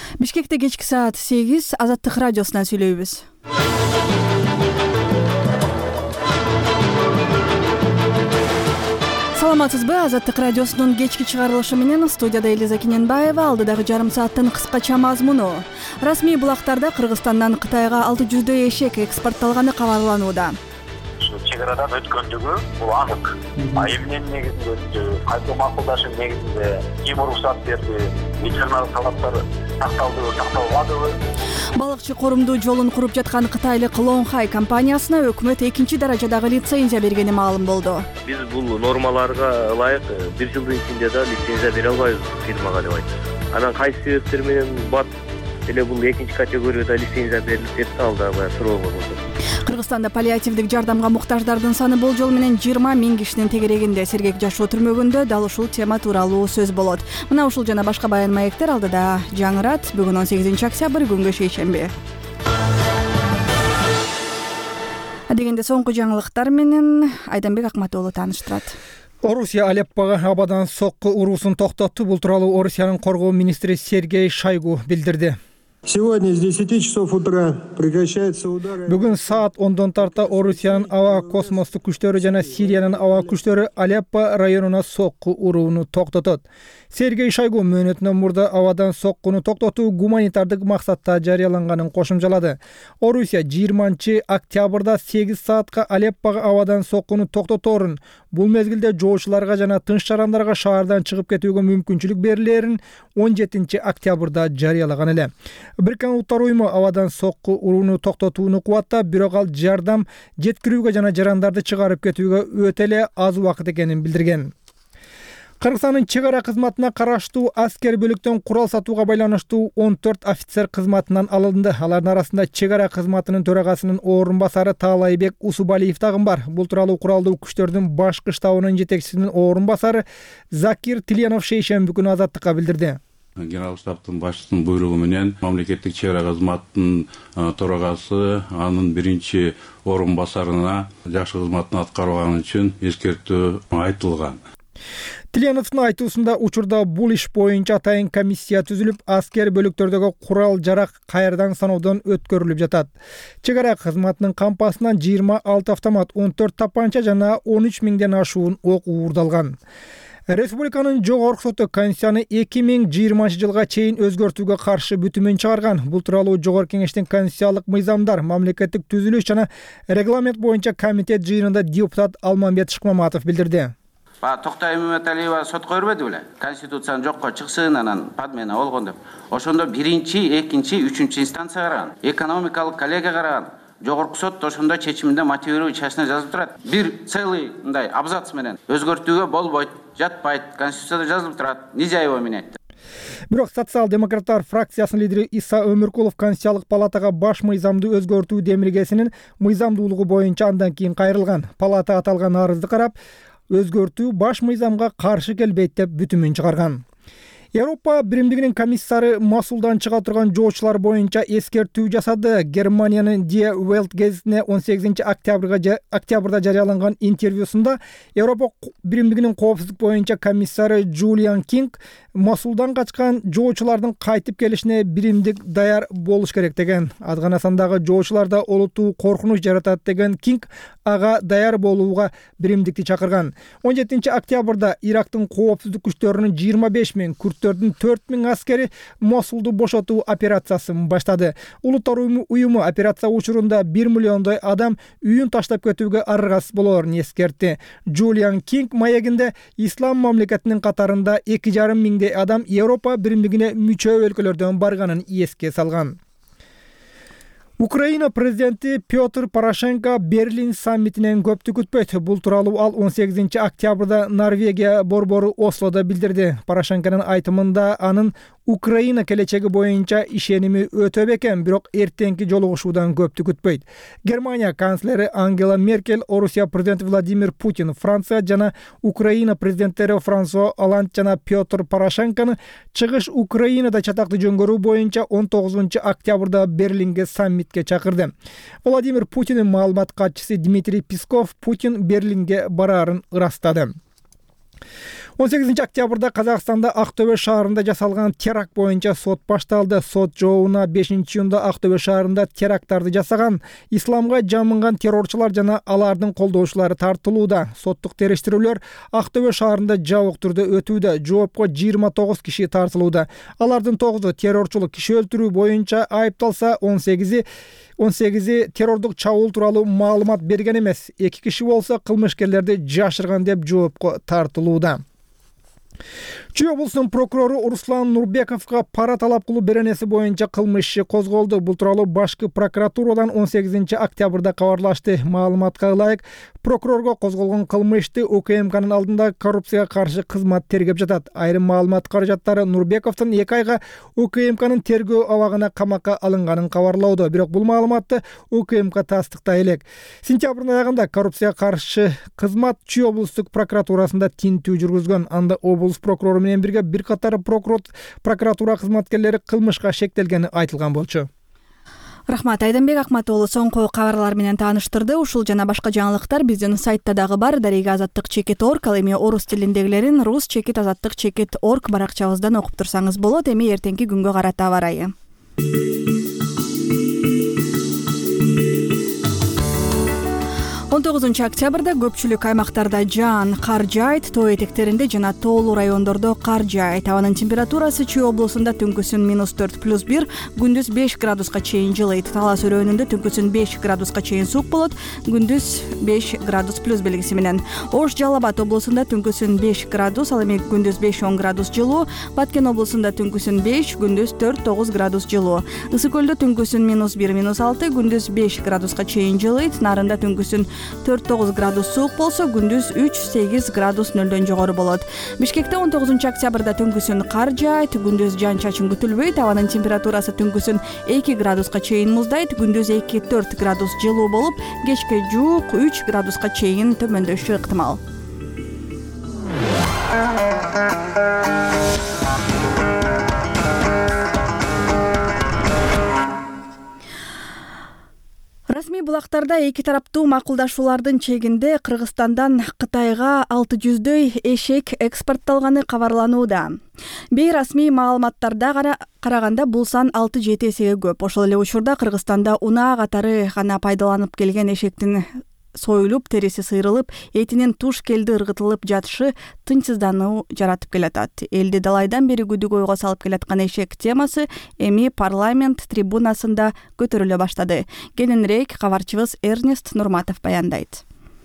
Бишкекте кечки саат 8 Азаттык радиосунан сүйлөйбүз. Саламатсызбы? Азаттык радиосунун кечки чыгарылышы менен студияда Элиза Кененбаева. Алдыдагы жарым сааттын кыскача мазмуну. Расмий булактарда Кыргызстандан Кытайга 600 эшек экспортталганы кабарланууда. Чек арадан өткөндүгү бул анык. Айымдын негизинде өттү, кайта макулдашуу негизинде ким уруксат берди, ветеринардык талаптар сакталдыбы, сакталбадыбы. Балыкчы корумдуу жолун куруп жаткан кытайлык Лонхай компаниясына өкмөт экинчи даражадагы лицензия бергени маалым болду. Биз бул нормаларга ылайык 1 жылдын ичинде да лицензия бере албайбыз фирмага деп айтты. Анан кайсы себептер менен бат эле бул экинчи категорияда лицензия берилип кетти, ал да баягы суроо болду. Кыргызстанда паллиативдик жардамга муктаждардын саны болжол менен 20 000 кишинин тегерегинде. Сергек жашоо түрмөгүндө дал ушул тема тууралуу сөз болот. Мына ушул жана башка баян маектер алдыда жаңырат. Бүгүн 18 октябрь, күнгө шейшемби. Дегенде соңку жаңылыктар менен Айданбек Акматоğlu тааныштырат. Орусия Алеппого абадан сокку уруусун токтотту. Бул тууралуу Орусиянын коргоо министри Сергей Шойгу билдирди. Сегодня с 10 часов утра прекращаются удары. Бүгүн саат 10дон тарта Орусиянын аба космостук күчтөрү жана Сириянын аба күчтөрү Алеппо районуна сокку урууну токтотот. Сергей Шойгу мөөнөтүнөн мурда абадан соккуну токтотуу гуманитардык максатта жарыяланганын кошумчалады. Орусия 20 октябрда 8 саатка Алеппого абадан соккуну токтоторун, бул мезгилде жоочуларга жана тынч жарандарга шаардан чыгып кетүүгө мүмкүнчүлүк берилерин 17 октябрда жарыялаган эле. Бириккен Улуттар уюму абадан сокку урууну токтотууну кубаттап, бирок ал жардам жеткирүүгө жана жарандарды чыгарып кетүүгө өтө эле аз убакыт экенин билдирген. Кыргызстандын чек ара кызматына караштуу аскер бөлүктөн курал сатууга байланыштуу 14 офицер кызматынан алынды. Алардын арасында чек ара кызматынын төрагасынын орун басары Таалайбек Усубалиев дагы бар. Бул тууралуу куралдуу күчтөрдүн башкы штабынын жетекчисинин орун басары Закир Тильянов шейшемби күнү Азаттыкка билдирди. Генерал штабтын башчысынын буйругу менен мамлекеттик чек ара кызматтын төрагасы анын биринчи орун басарына жакшы кызматын аткарганы үчүн эскертүү айтылган. Тильяновдун айтуусунда учурда бул иш боюнча атайын комиссия түзүлүп, аскер бөлүктөрдөгү курал жарак кайрадан саноодон өткөрүлүп жатат. Чек ара кызматынын кампасынан 26 автомат, 14 тапанча жана 13 миңден ашуун ок уурдалган. Республиканын жогорку соту Конституцияны 2020 жылга чейин өзгөртүүгө каршы бүтүмүн чыгарган. Бул тууралуу Жогорку Кеңештин Конституциялык мыйзамдар, мамлекеттик түзүлүш жана регламент боюнча комитет жыйынында депутат Алмамбет Шыкмаматов билдирди. Токтой Мөмөталиева сотко бербеди беле? Конституцияны жокко чыксын, анан подмена болгон деп. Ошондо 1-2, 3 инстанция караган. Экономикалык коллегия караган. Жогорку сот ошондо чечиминде мотивирую частина жазылып турат. Бир целый мындай абзац менен өзгөртүүгө болбойт, жатпайт, Конституцияда жазылып турат. Нельзя его менять. Бирок социал-демократтар фракциясынын лидери Иса Өмүркулов Конституциялык палатага баш мыйзамды өзгөртүү демилгесинин мыйзамдуулугу боюнча андан кийин кайрылган. Палата аталган арызды карап, өзгөртүү баш мыйзамга каршы келбейт деп бүтүмүн чыгарган. Европа биримдигинин комиссары Масулдан чыга турган жоочулар боюнча эскертүү жасады. Германиянын Die Welt гезитине 18 октябрда жарыяланган интервьюсунда Европа биримдигинин коопсуздук боюнча комиссары Джулиан Кинг Масулдан качкан жоочулардын кайтып келишине биримдик даяр болуш керек деген. Аз гана сандагы жоочуларда олуттуу коркунуч жаратат деген Кинг ага даяр болууга биримдикти чакырган. 17 октябрда Ирактын коопсуздук күчтөрүнүн 25 000, Күрттөрдүн 4 000 аскери Мосулду бошотуу операциясын баштады. Улуттар уюму операция учурунда 1 миллиондой адам үйүн таштап кетүүгө аргасыз болоорун эскертти. Джулиан Кинг маегинде ислам мамлекетинин катарында 2,5 миңдей адам Европа биримдигине мүчө өлкөлөрдөн барганын эске салган. Украина президенти Петр Порошенко Берлин саммитинен көптү күтпөйт. Бул тууралуу ал 18 октябрда Норвегия борбору Ослода билдирди. Порошенконун айтымында анын Украина келечеги боюнча ишеними өтө бекен, бирок эртеңки жолугушуудан көптү күтпөйт. Германия канцлери Ангела Меркель, Орусия президенти Владимир Путин, Франция жана Украина президенттери Франсуа Оланд жана Петр Порошенкону чыгыш Украинада чатакты жөнгөрүү боюнча 19 октябрда Берлинге саммитке чакырды. Владимир Путиндин маалымат катчысы Дмитрий Песков Путин Берлинге бараарын ырастады. 18 октябрда Казакстанда Ақтөбе шаарында жасалган теракт боюнча сот башталды. Сот жообуна 5-июнда Ақтөбе шаарында теракттарды жасаган, исламга жамынган террорчулар жана алардын колдоочулары тартылууда. Соттук териштирүүлөр Ақтөбе шаарында жабык түрдө өтүүдө. Жоопко 29 киши тартылууда. Алардын 9-у террорчулук, киши өлтүрүү боюнча айыпталса, 18 террордук чабуул тууралуу маалымат берген эмес. 2 киши болсо кылмышкерлерди жашырган деп жоопко тартылууда. Чүй облусунун прокурору Руслан Нурбековго пара талап кылуу беренеси боюнча кылмыш иши козголду. Бул тууралуу башкы прокуратурадан 18 октябрда кабарлашты. Маалыматка ылайык, прокурорго козголгон кылмышты УКМКнын алдында коррупцияга каршы кызмат тергеп жатат. Айрым маалымат каражаттары Нурбековдун 2 айга УКМКнын тергөө абагына камакка алынганын кабарлоодо. Бирок бул маалыматты УКМК тастыктай элек. Сентябрдын аягында коррупцияга каршы кызмат Чүй облустук прокуратурасында тинтүү жүргүзгөн. Анда облус прокурору менен бирге бир катар прокуратура кызматкерлери кылмышка шектелгени айтылган болчу. Рахмат, Айдамбек Акматоğlu соңку кабарлар менен тааныштырды. Ушул жана башка жаңылыктар биздин сайтта дагы бар. Дарига Азаттык.org, ал эми орус тилиндегилерин rus-azattik.org баракчабыздан окуп турсаңыз болот. Эми эртеңки күнгө карата аба ырайы. 19 октябрда көпчүлүк аймактарда жаан, кар жаайт, тоо этектеринде жана тоолуу райондордо кар жаайт. Абанын температурасы Чүй облусунда түнкүсүн -4+1, күндүз 5 градуска чейин жылыйт. Талас өрөөнүндө түнкүсүн 5 градуска чейин суук болот, күндүз 5 градус плюс белгиси менен. Ош Жалал Абад облусунда түнкүсүн 5 градус, ал эми күндүз 5-10 градус жылуу. Баткен облусунда түнкүсүн 5, күндүз 4-9 градус жылуу. Ысык көлдө түнкүсүн -1-6, күндүз 5 градуска чейин жылыйт. Нарында түнкүсүн 4-9 градус суук болсо, күндүз 3-8 градус нөлдөн жогору болот. Бишкекте 19 октябрда түнкүсүн кар жаайт, күндүз жаан чачын күтүлбөйт. Абанын температурасы түнкүсүн 2 градуска чейин муздайт, күндүз 2-4 градус жылуу болуп, кечке жуук 3 градуска чейин төмөндөшү ыктымал. Расмий булактарда эки тараптуу макулдашуулардын чегинде Кыргызстандан Кытайга 600дөй эшек экспортталганы кабарланууда. Бейрасмий маалыматтарда караганда бул сан 6-7 эсеге көп. Ошол эле учурда Кыргызстанда унаа катары гана пайдаланып келген эшектин союлуп, териси сыйрылып, этинин туш келди ыргытылып жатышы тынчсыздануу жаратып келатат. Элди далайдан бери күдүк ойго салып келаткан эшек темасы эми парламент трибунасында көтөрүлө баштады. Кененирээк кабарчыбыз Эрнест Нурматов баяндайт.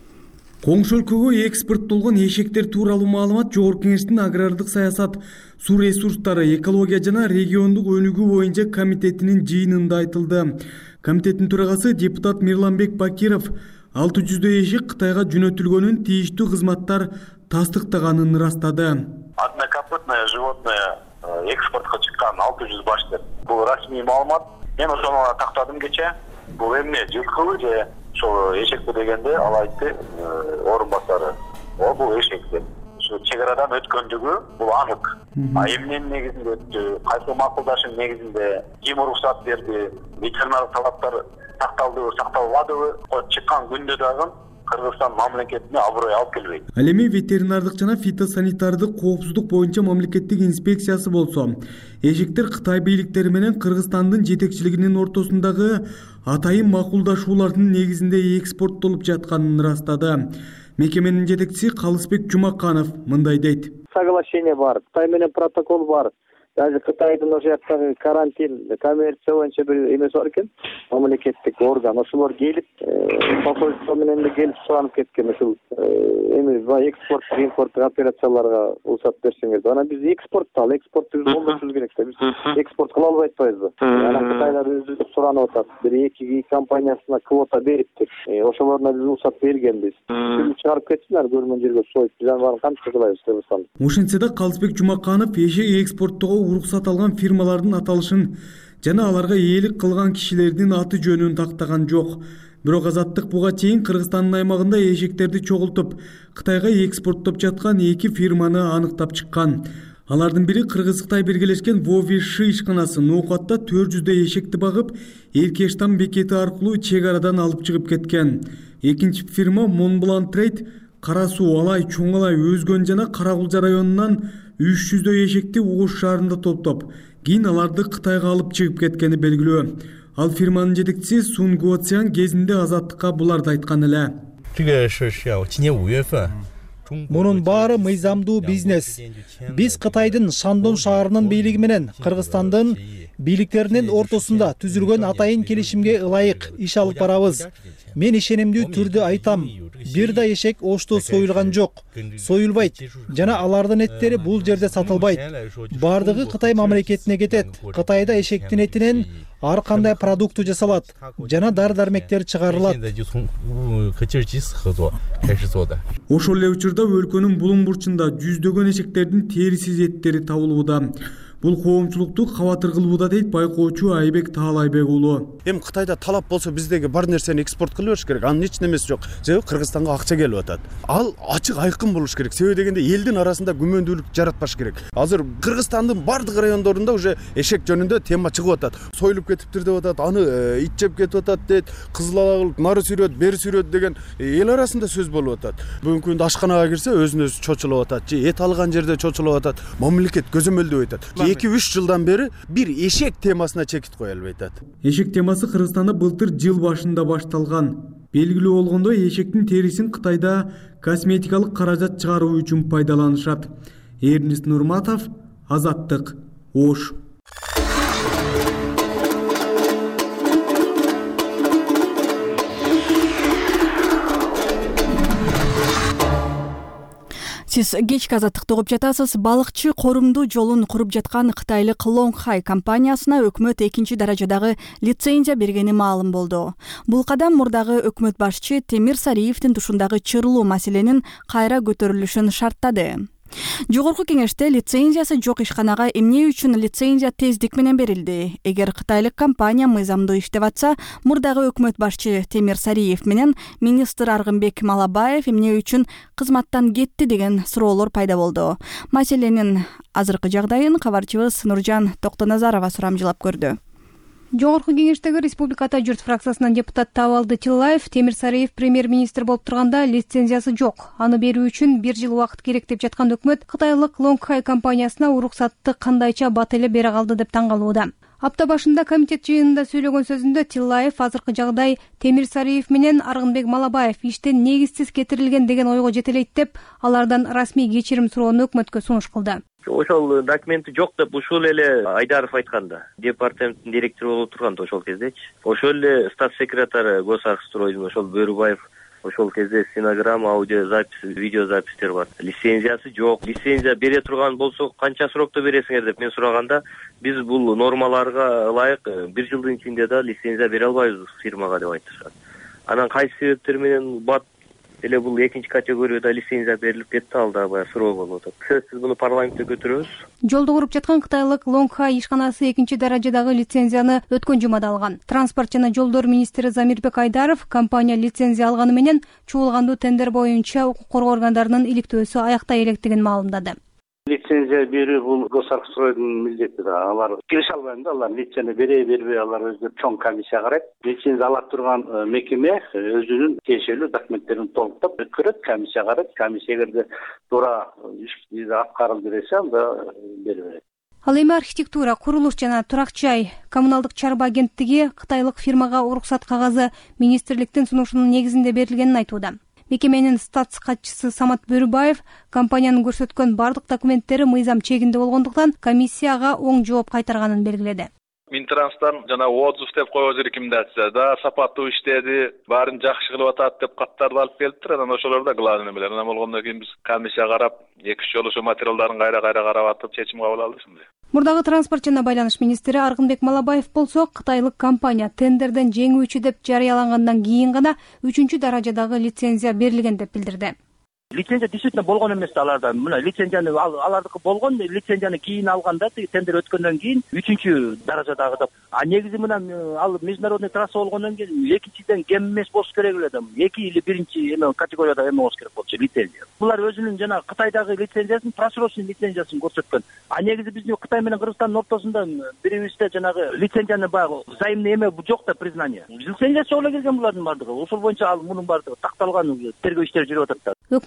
Коңшу өлкөгө экспорттолгон эшектер тууралуу маалымат Жогорку Кеңештин агрардык саясат, суу ресурстары, экология жана региондук өнүгүү боюнча комитетинин жыйынында айтылды. Комитеттин төрагасы депутат Мирланбек Бакиров 600дөй эшек Кытайга жөнөтүлгөнүн тийиштүү кызматтар тастыктаганын ырастады. Однокопытное животное экспортко чыккан 600 баштыр. Бул расмий маалымат. Мен ошону тактадым кече. Бул эмне жылкыбы же ошол эшекти дегенде ал айтты орун басары. Бул эшекти. Ошо чегарадан өткөндүгү бул анык. А эмненин негизинде өттү? Кайсы макулдашын негизинде ким уруксат берди? Ветеринардык талаптар сакталбадыбы? Чыккан күндө дагы Кыргызстан мамлекетине аброй алып келбейт. Ал эми ветеринардык жана фитосанитардык коопсуздук боюнча мамлекеттик инспекциясы болсо, эшектер Кытай бийликтери менен Кыргызстандын жетекчилигинин ортосундагы атайын макулдашуулардын негизинде экспорттолуп жатканын ырастады. Мекеменин жетекчиси Калысбек Жумаканов мындай дейт. Соглашение бар, Кытай менен протокол бар. Даже Кытайдын ошол жактагы карантин, коммерция боюнча бир эмес бар экен, мамлекеттик орган. Ошолор келип, посольство менен да келип суранып кеткен. Ушул эми экспорт, импорттук операцияларга уруксат берсеңер. Ана биз экспортту болбошубуз керек да. Биз экспорт кыла албай атпайбызбы? Ана Кытайлар өзү суранып атат. Бир-эки компаниясына квота бериптик. Ошолоруна биз уруксат бергенбиз. Чыгарып кетсинер, көрмөн жерге союп, биз аны кантип кылабыз Кыргызстан. Ошентсе да Калысбек Жумаканов эшек экспорттоого уруксат алган фирмалардын аталышын жана аларга ээлик кылган кишилердин аты жөнүн тактаган жок. Бирок Азаттык буга чейин Кыргызстандын аймагында эшектерди чогултуп, Кытайга экспорттоп жаткан 2 фирманы аныктап чыккан. Алардын бири Кыргыз-Кытай биргелешкен Вовиши ишканасы Ноокатта 400дөй эшекти багып, Эркештам бекети аркылуу чек арадан алып чыгып кеткен. Экинчи фирма Монблан Трейд Кара Суу, Алай, Чоң Алай, Өзгөн жана Каракулжа районунан 300дөй эшекти Ош шаарында топтоп, кийин аларды Кытайга алып чыгып кеткени белгилүү. Ал фирманын жетекчиси Сун Гуоцян кезинде Азаттыкка буларды айткан эле. Мунун баары мыйзамдуу бизнес. Биз Кытайдын Шандон шаарынын бийлиги менен Кыргызстандын бийликтеринин ортосунда түзүлгөн атайын келишимге ылайык иш алып барабыз. Мен ишенимдүү түрдө айтам, бир да эшек Ошто союлган жок, союлбайт жана алардын эттери бул жерде сатылбайт. Бардыгы Кытай мамлекетине кетет. Кытайда эшектин этинен ар кандай продукты жасалат жана дары-дармектер чыгарылат. Ошол эле учурда өлкөнүн булуң бурчунда жүздөгөн эшектердин терисиз эттери табылууда. Бул коомчулукту кабатыр кылууда дейт байкоочу Айбек Таалайбек уулу. Эми Кытайда талап болсо биздеги бар нерсени экспорт кыла бериш керек. Анын эч немеси жок. Себеби Кыргызстанга акча келип атат. Ал ачык айкын болуш керек. Себеби дегенде элдин арасында күмөндүүлүк жаратпаш керек. Азыр Кыргызстандын бардык райондорунда уже эшек жөнүндө тема чыгып атат. Союлуп кетиптир деп атат, аны ит жеп кетип атат дейт. Кызыл ала нары сүйрөт, бери сүйрөт деген эл арасында сөз болуп атат. Бүгүнкү күндө ашканага кирсе өзүнө өзү чочулуп атат, же эт алган жерде чочулуп атат. Мамлекет көзөмөлдөп атат. 2-3 жылдан бери бир эшек темасына чекит кое албай атат. Эшек темасы Кыргызстанда былтыр жыл башында башталган. Белгилүү болгондой, эшектин терисин Кытайда косметикалык каражат чыгаруу үчүн пайдаланышат. Эрнест Нурматов, Азаттык, Ош. Сиз кечки Азаттыкты угуп жатасыз. Балыкчы корумдуу жолун куруп жаткан кытайлык Лонгхай компаниясына өкмөт экинчи даражадагы лицензия бергени маалым болду. Бул кадам мурдагы өкмөт башчы Темир Сариевдин тушундагы чырлуу маселенин кайра көтөрүлүшүн шарттады. Жогорку кеңеште лицензиясы жок ишканага эмне үчүн лицензия тездик менен берилди? Эгер кытайлык компания мыйзамдуу иштеп атса, мурдагы өкмөт башчы Темир Сариев менен министр Аргынбек Малабаев эмне үчүн кызматтан кетти деген суроолор пайда болду. Маселенин азыркы жагдайын кабарчыбыз Нуржан Токтоназарова сурамжылап көрдү. Жогорку кеңештеги Республиката журт фракциясынан депутат Табалды Тиллаев Темир Сариев премьер-министр болуп турганда лицензиясы жок. Аны берүү үчүн 1 жыл убакыт керек деп жаткан өкмөт кытайлык Лонгхай компаниясына уруксатты кандайча бат эле бере калды деп таң калууда. Апта башында комитет жыйынында сөйлөгөн сөзүндө Тиллаев азыркы жагдай Темир Сариев менен Аргынбек Малабаев иштен негизсиз кетирилген деген ойго жетелейт деп, алардан расмий кечирим суроону өкмөткө сунуш кылды. Ошол документи жок деп ушул эле Айдаров айтканда, департаменттин директору болуп турганда ошол кездечи. Ошол эле статс секретары Госархстройдун ошол Бөрүбаев ошол кезде стенограмма, аудиозапись, видеозапистер бар. Лицензиясы жок. Лицензия бере турган болсо канча срокто бересиңер деп мен сураганда, биз бул нормаларга ылайык 1 жылдын ичинде да лицензия бере албайбыз фирмага деп айтышат. Анан кайсы себептер менен бат эле бул экинчи категорияда лицензия берилип кетти, ал да баягы суроо болуп атат. Сөзсүз муну парламентте көтөрөбүз. Жолду куруп жаткан кытайлык Лонгхай ишканасы экинчи даражадагы лицензияны өткөн жумада алган. Транспорт жана жолдор министри Замирбек Айдаров компания лицензия алганы менен чуулгандуу тендер боюнча укук коргоо органдарынын иликтөөсү аяктай электигин маалымдады. Лицензия берүү бул Госархстройдун милдети да. Алар келише албайм да, алар лицензия бербей, алар өздөрү чоң комиссия карайт. Лицензия ала турган мекеме өзүнүн тиешелүү документтерин толуктап өткөрөт, комиссия карайт. Комиссия эгерде туура иш аткарылды десе, анда бербейт. Ал эми архитектура, курулуш жана турак жай коммуналдык чарба агенттиги кытайлык фирмага уруксат кагазы министрликтин сунушунун негизинде берилгенин айтууда. Мекеменин статс катчысы Самат Бөрүбаев компаниянын көрсөткөн бардык документтери мыйзам чегинде болгондуктан комиссияга оң жооп кайтарганын белгиледи. Минтранстан жана отзыв деп койгон рекомендация да сапаттуу иштеди, баарын жакшы кылып атат деп каттарды алып келиптир. Анан ошолор да главный эмелер. Анан болгондон кийин биз комиссия карап, 2-3 жолу ошо материалдарын кайра карап атып чечим кабыл алдык. Мурдагы транспорт жана байланыш министри Аргынбек Малабаев болсо кытайлык компания тендерден жеңүүчү деп жарыялангандан кийин гана 3-чү даражадагы лицензия берилген деп билдирди. Лицензия действительно болгон эмес аларда. Мына лицензияны алардыкы болгон, лицензияны кийин алганда тендер өткөндөн кийин 3-чү даражадагы деп. А негизи мына ал международный трасса болгондон кийин экинчиден кем эмес болуш керек эле да. 2 или 1-чи эме категорияда эме болуш керек болчу лицензия. Булар өзүнүн жана Кытайдагы лицензиясын, просрочный лицензиясын көрсөткөн. А негизи биздин Кытай менен Кыргызстандын ортосунда бирибизде жанагы лицензияны баягы взаимный эме жок да признание. Лицензиясы оло келген булардын бардыгы. Ошол боюнча ал мунун бардыгы такталган тергөө иштери жүрүп атат да.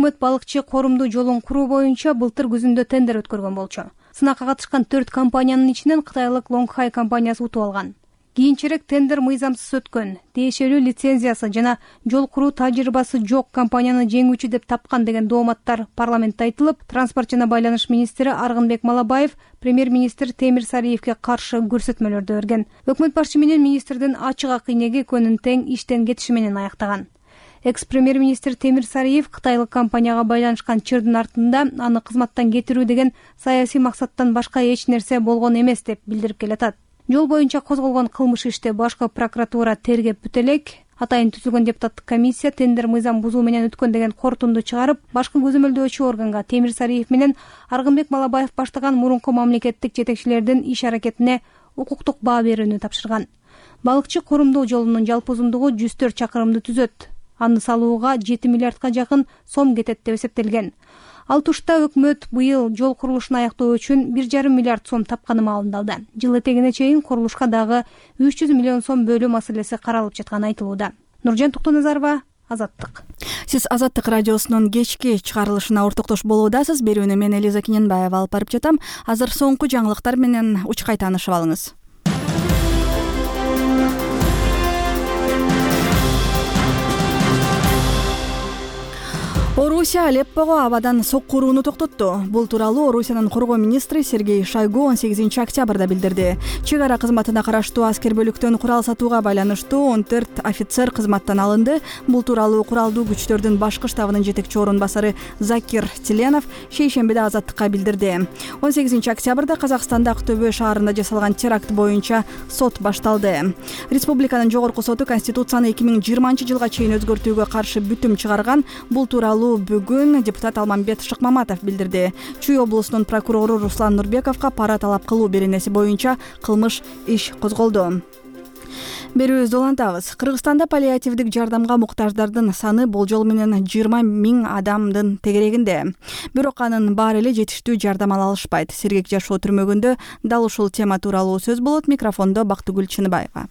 Өкмөт балыкчы корумдуу жолун куруу боюнча былтыр күзүндө тендер өткөргөн болчу. Сынакка катышкан 4 компаниянын ичинен кытайлык Longhai компаниясы утуп алган. Кийинчерээк тендер мыйзамсыз өткөн, тиешелүү лицензиясы жана жол куруу тажрыйбасы жок компанияны жеңүүчү деп тапкан деген дооматтар парламентте айтылып, транспорт жана байланыш министри Аргынбек Малабаев премьер-министр Темир Сариевке каршы көрсөтмөлөрдү берген. Өкмөт башчы менен министрдин ачык акыйнеги экөөнүн тең иштен кетиши менен аяктаган. Экс-премьер-министр Темир Сариев кытайлык компанияга байланышкан чырдын артында аны кызматтан кетирүү деген саясий максаттан башка эч нерсе болгон эмес деп билдирип келатат. Жол боюнча козголгон кылмыш ишти башкы прокуратура тергеп бүтө элек. Атайын түзүлгөн депутаттык комиссия тендер мыйзам бузуу менен өткөн деген корутунду чыгарып, башкы көзөмөлдөөчү органга Темир Сариев менен Аргынбек Малабаев баштаган мурунку мамлекеттик жетекчилердин иш аракетине укуктук баа берүүнү тапшырган. Балыкчы корумдуу жолунун жалпы узундугу 104 чакырымды түзөт. Аны салууга 7 миллиардка жакын сом кетет деп эсептелген. Ал тушта өкмөт быйыл жол курулушун аяктоо үчүн 1,5 миллиард сом тапканы маалымдалды. Жыл этегине чейин курулушка дагы 300 миллион сом бөлүү маселеси каралып жатканы айтылууда. Нуржан Токтоназарова, Азаттык. Сиз Азаттык радиосунун кечки чыгарылышына ортоктош болуудасыз. Берүүнү мен Элиза Кененбаева алып барып жатам. Азыр соңку жаңылыктар менен учкай таанышып алыңыз. Орусия Алеппого абадан соккурууну токтотту. Бул тууралуу Орусиянын коргоо министри Сергей Шойгу 18 октябрда билдирди. Чек ара кызматына караштуу аскер бөлүктөн курал сатууга байланыштуу 14 офицер кызматтан алынды. Бул тууралуу куралдуу күчтөрдүн башкы штабынын жетекчи орун басары Закир Теленов шейшембиде Азаттыкка билдирди. 18 октябрда Казакстанда Актөбө шаарында жасалган теракт боюнча сот башталды. Республиканын жогорку соту Конституцияны 2020 жылга чейин өзгөртүүгө каршы бүтүм чыгарган. Бул тууралуу бүгүн депутат Алмамбет Шыкмаматов билдирди. Чүй облусунун прокурору Руслан Нурбековго пара талап кылуу беренеси боюнча кылмыш иш козголду. Берүүбүздү улантабыз. Кыргызстанда паллиативдик жардамга муктаждардын саны болжол менен 20 000 адамдын тегерегинде. Бирок анын баары эле жетиштүү жардам ала алышпайт. Сергек жашоо түрмөгүндө дал ушул тема тууралуу сөз болот. Микрофондо Бактыгүл Чыныбаева.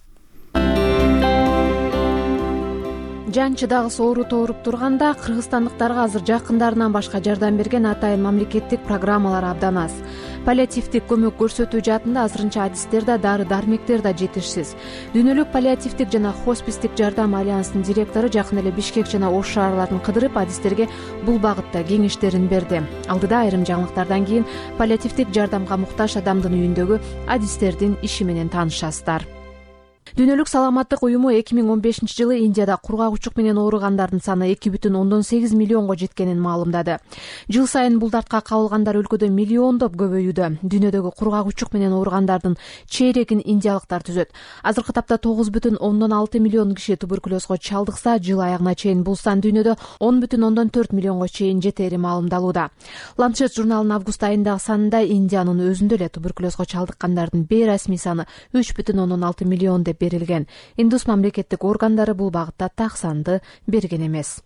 Жан чыдагыс ооруп турганда кыргызстандыктарга азыр жакындарынан башка жардам берген атайын мамлекеттик программалар абдан аз. Паллиативдик көмөк көрсөтүү жаатында азырынча адистер да, дары-дармектер да жетишсиз. Дүйнөлүк паллиативдик жана хоспистик жардам альянсынын директору жакын эле Бишкек жана Ош шаарларын кыдырып, адистерге бул багытта кеңештерин берди. Алдыда айрым жаңылыктардан кийин паллиативдик жардамга муктаж адамдын үйүндөгү адистердин иши менен таанышасыздар. Дүйнөлүк саламаттык уюму 2015 жылы Индияда кургак менен ооругандардын саны 2,8 миллионго жеткенин маалымдады. Жыл сайын бул дартка кабылгандар өлкөдө миллиондоп көбөйүүдө. Дүйнөдөгү кургак менен ооругандардын чейрегин индиялыктар түзөт. Азыркы тапта 9,6 миллион киши туберкулезго чалдыкса, жыл аягына чейин бул сан дүйнөдө 10,4 миллионго чейин жетери маалымдалууда. Lancet журналынын август айындагы санында Индиянын өзүндө эле туберкулезго чалдыккандардын бейресмий саны 3,6 миллион деп берилген. Индус мамлекеттик органдары бул багытта так санды берген эмес.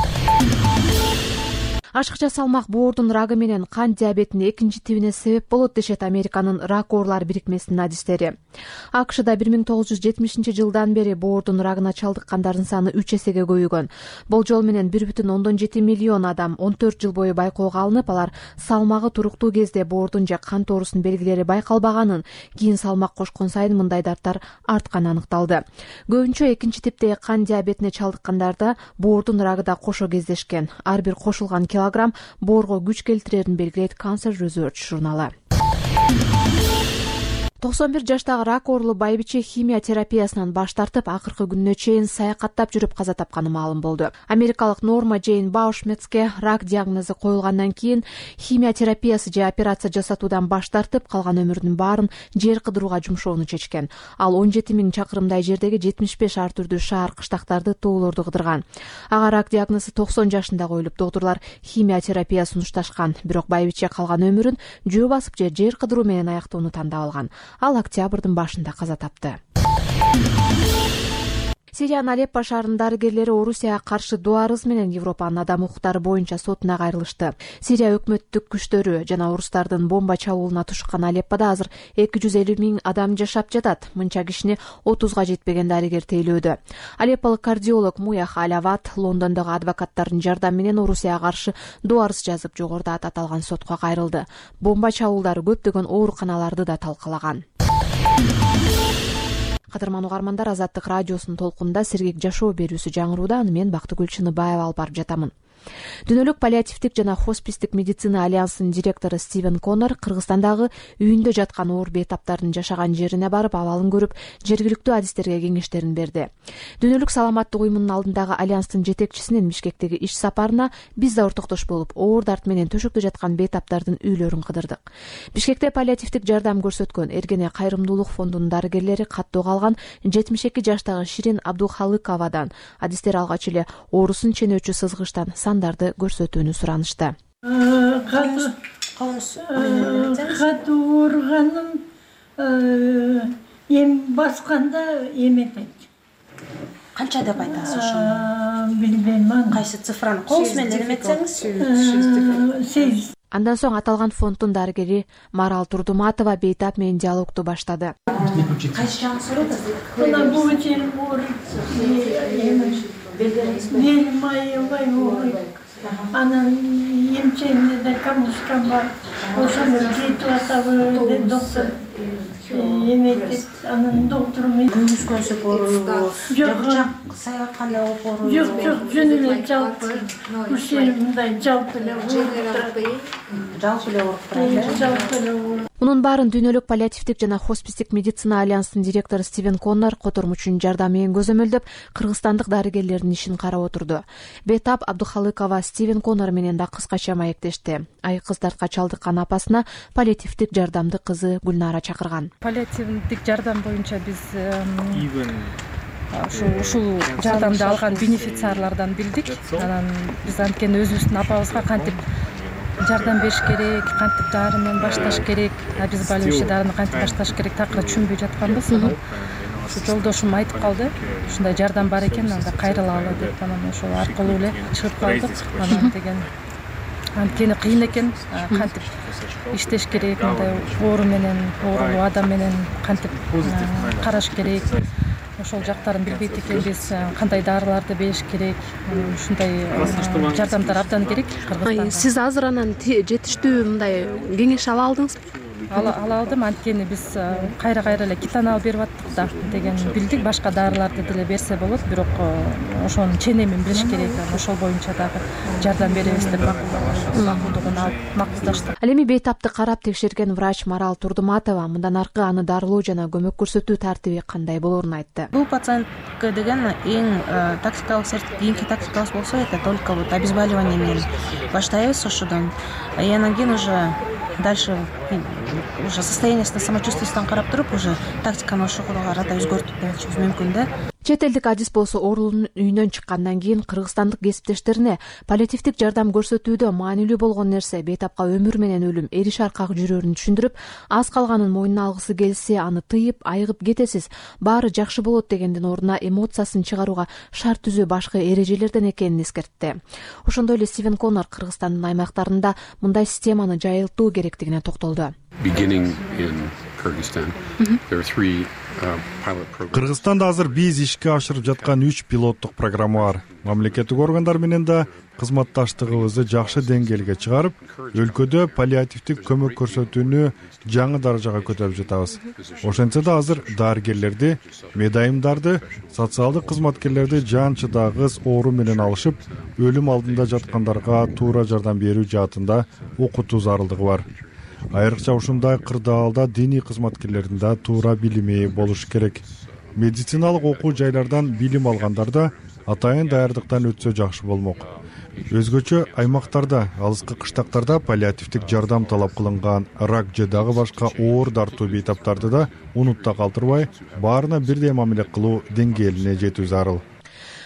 Ашыкча салмак боордун рагы менен кант диабетинин экинчи тибине себеп болот дешет Американын рак оорлар бирикмесинин адистери. АКШда 1970 жылдан бери боордун рагына чалдыккандардын саны 3 эсеге көбөйгөн. Болжол менен 1,7 миллион адам 14 жыл бою байкоого алынып, алар салмагы туруктуу кезде боордун же кант оорусунун белгилери байкалбаганын, кийин салмак кошкон сайын мындай дарттар артканы аныкталды. Көбүнчө экинчи типтеги кант диабетине чалдыккандарда боордун рагы да кошо кездешкен. Ар бир кошулган килограмм боорго күч келтирерин белгилейт Cancer Research журналы. 91 жаштагы рак оорлуу байбиче химия терапиясынан баш тартып, акыркы күнүнө чейин саякаттап жүрүп каза тапканы маалым болду. Америкалык Норма Джейн Баушметске рак диагнозу коюлгандан кийин химия терапиясы же операция жасатуудан баш тартып, калган өмүрүнүн баарын жер кыдырууга жумшоону чечкен. Ал 17 000 чакырымдай жердеги 75 ар түрдүү шаар кыштактарды, тоолорду кыдырган. Ага рак диагнозу 90 жашында коюлуп, доктурлар химия терапия сунушташкан. Бирок байбиче калган өмүрүн жөө басып же жер кыдыруу менен аяктоону тандап алган. Ал октябрдын башында каза тапты. Сириянын Алеппо шаарынын дарыгерлери Орусияга каршы доо арыз менен Европанын адам укуктары боюнча сотуна кайрылышты. Сирия өкмөттүк күчтөрү жана орустардын бомба чабуулуна тушкан Алеппода азыр 250 000 адам жашап жатат. Мынча кишини 30га жетпеген дарыгер тейлөөдө. Алепполук кардиолог Муях Алават Лондондогу адвокаттардын жардамы менен Орусияга каршы доо арыз жазып жогоруда аталган сотко кайрылды. Бомба чабуулдары көптөгөн ооруканаларды да талкалаган. Кадырман угармандар, Азаттык радиосунун толкунунда сергек жашоо берүүсү жаңырууда. Аны мен Бактыгүл Чыныбаева алып барып жатамын. Дүйнөлүк паллиативдик жана хоспистик медицина альянсынын директору Стивен Коннор Кыргызстандагы үйүндө жаткан оор бейтаптардын жашаган жерине барып, абалын көрүп, жергиликтүү адистерге кеңештерин берди. Дүйнөлүк саламаттык уюмунун алдындагы альянстын жетекчисинин Бишкектеги иш сапарына биз да ортоктош болуп, оор дарт менен төшөктө жаткан бейтаптардын үйлөрүн кыдырдык. Бишкекте паллиативдик жардам көрсөткөн Эргене кайрымдуулук фондунун дарыгерлери каттоого алган 72 жаштагы Ширин Абдухалыковадан адистер алгач эле оорусун ченөөчү сызгычтан сандарды көрсөтүүнү суранышты. Катуу ооруганым эм басканда эметет. Канча деп айтасыз ошону? Билбейм. Кайсы цифраны колуңуз менен эметсеңиз? 8. Андан соң аталган фонддун дарыгери Марал Турдуматова бейтап менен диалогду баштады. Кайсы жагын сурайсыз? Мына бул жерим ооруйт. Белим айылбай ооруйт. Анан эмчегимде да камушкам бар. Ошону жетип атабы доктор эметет. Анан доктор күнүс көзүп ооруйбу? Жок, саябак кандай болуп ооруйбу? Жок, жөн эле жалпы. Ушул мындай жалпы эле ооруп Жалпы эле ооруп турат. Жалпы эле ооруп. Мунун баарын Дүйнөлүк паллиативдик жана хоспистик медицина альянсынын директору Стивен Коннор котормучунун жардамы менен көзөмөлдөп, кыргызстандык дарыгерлердин ишин карап отурду. Бейтап Абдухалыкова Стивен Коннор менен да кыскача маектешти. Айкыз дартка чалдыккан апасына паллиативдик жардамды кызы Гүлнара чакырган. Паллиативдик жардам боюнча биз ушул жардамды алган бенефициарлардан билдик. Анан биз анткени өзүбүздүн апабызга кантип жардам бериш керек, кантип дарынын башташ керек, биз болеющий дарыны кантип башташ керек такыр түшүнбөй жатканбыз. Ушу жолдошум айтып калды, ушундай жардам бар экен, анда кайрылалы деп, анан ошол аркылуу эле чыгып калдык. Анан деген анткени кыйын экен, кантип иштеш керек, мындай оору менен, оорулуу адам менен кантип караш керек. Ошол жактарын билбейт экенбиз, кандай дарыларды бериш керек, ушундай жардамдар абдан керек Кыргызстанда. Сиз азыр анан жетиштүү мындай кеңеш ала алдыңызбы? Ала алдым, анткени биз кайра эле китанал берип аттык да деген билдик, башка дарыларды деле берсе болот, бирок ошонун ченемин билиш керек, ошол боюнча дагы жардам беребиз деп макулдугун алып макулдаштык. Ал эми бейтапты карап текшерген врач Марал Турдуматова мындан аркы аны дарылоо жана көмөк көрсөтүү тартиби кандай болоорун айтты. Бул пациентке деген эң кийинки тактикалык болсо, это только вот обезболивание менен баштайбыз ошодон. Анан кийин уже дальше уже состояниясына, самочувствиесине карап туруп, уже тактиканы ошого карата өзгөртүп беришибиз мүмкүн да. Чет элдик адис болсо оорулуунун үйүнөн чыккандан кийин кыргызстандык кесиптештерине паллиативдик жардам көрсөтүүдө маанилүү болгон нерсе бейтапка өмүр менен өлүм эриш аркак жүрөөрүн түшүндүрүп, аз калганын мойнуна алгысы келсе, аны тыйып, айыгып кетесиз, баары жакшы болот дегендин ордуна эмоциясын чыгарууга шарт түзүү башка эрежелерден экенин эскертти. Ошондой эле Стивен Коннор Кыргызстандын аймактарында мындай системаны жайылтуу керектигине токтолду. Кыргызстанда азыр биз ишке ашырып жаткан 3 пилоттук программа бар. Мамлекеттик органдар менен да кызматташтыгыбызды жакшы деңгээлге чыгарып, өлкөдө паллиативдик көмөк көрсөтүүнү жаңы даражага көтөрүп жатабыз. Ошентсе да азыр дарыгерлерди, медайымдарды, социалдык кызматкерлерди жан чыдагыс оору менен алышып, өлүм алдында жаткандарга туура жардам берүү жаатында окутуу зарылдыгы бар. Айрыкча ушундай кырдаалда диний кызматкерлердин да туура билими болуш керек. Медициналык окуу жайлардан билим алгандарда атайын даярдыктан өтсө жакшы болмок. Өзгөчө аймактарда, алыскы кыштактарда паллиативдик жардам талап кылынган рак же дагы башка оор дартуу бейтаптарды да унутта калтырбай, баарына бирдей мамиле кылуу деңгээлине жетүү зарыл.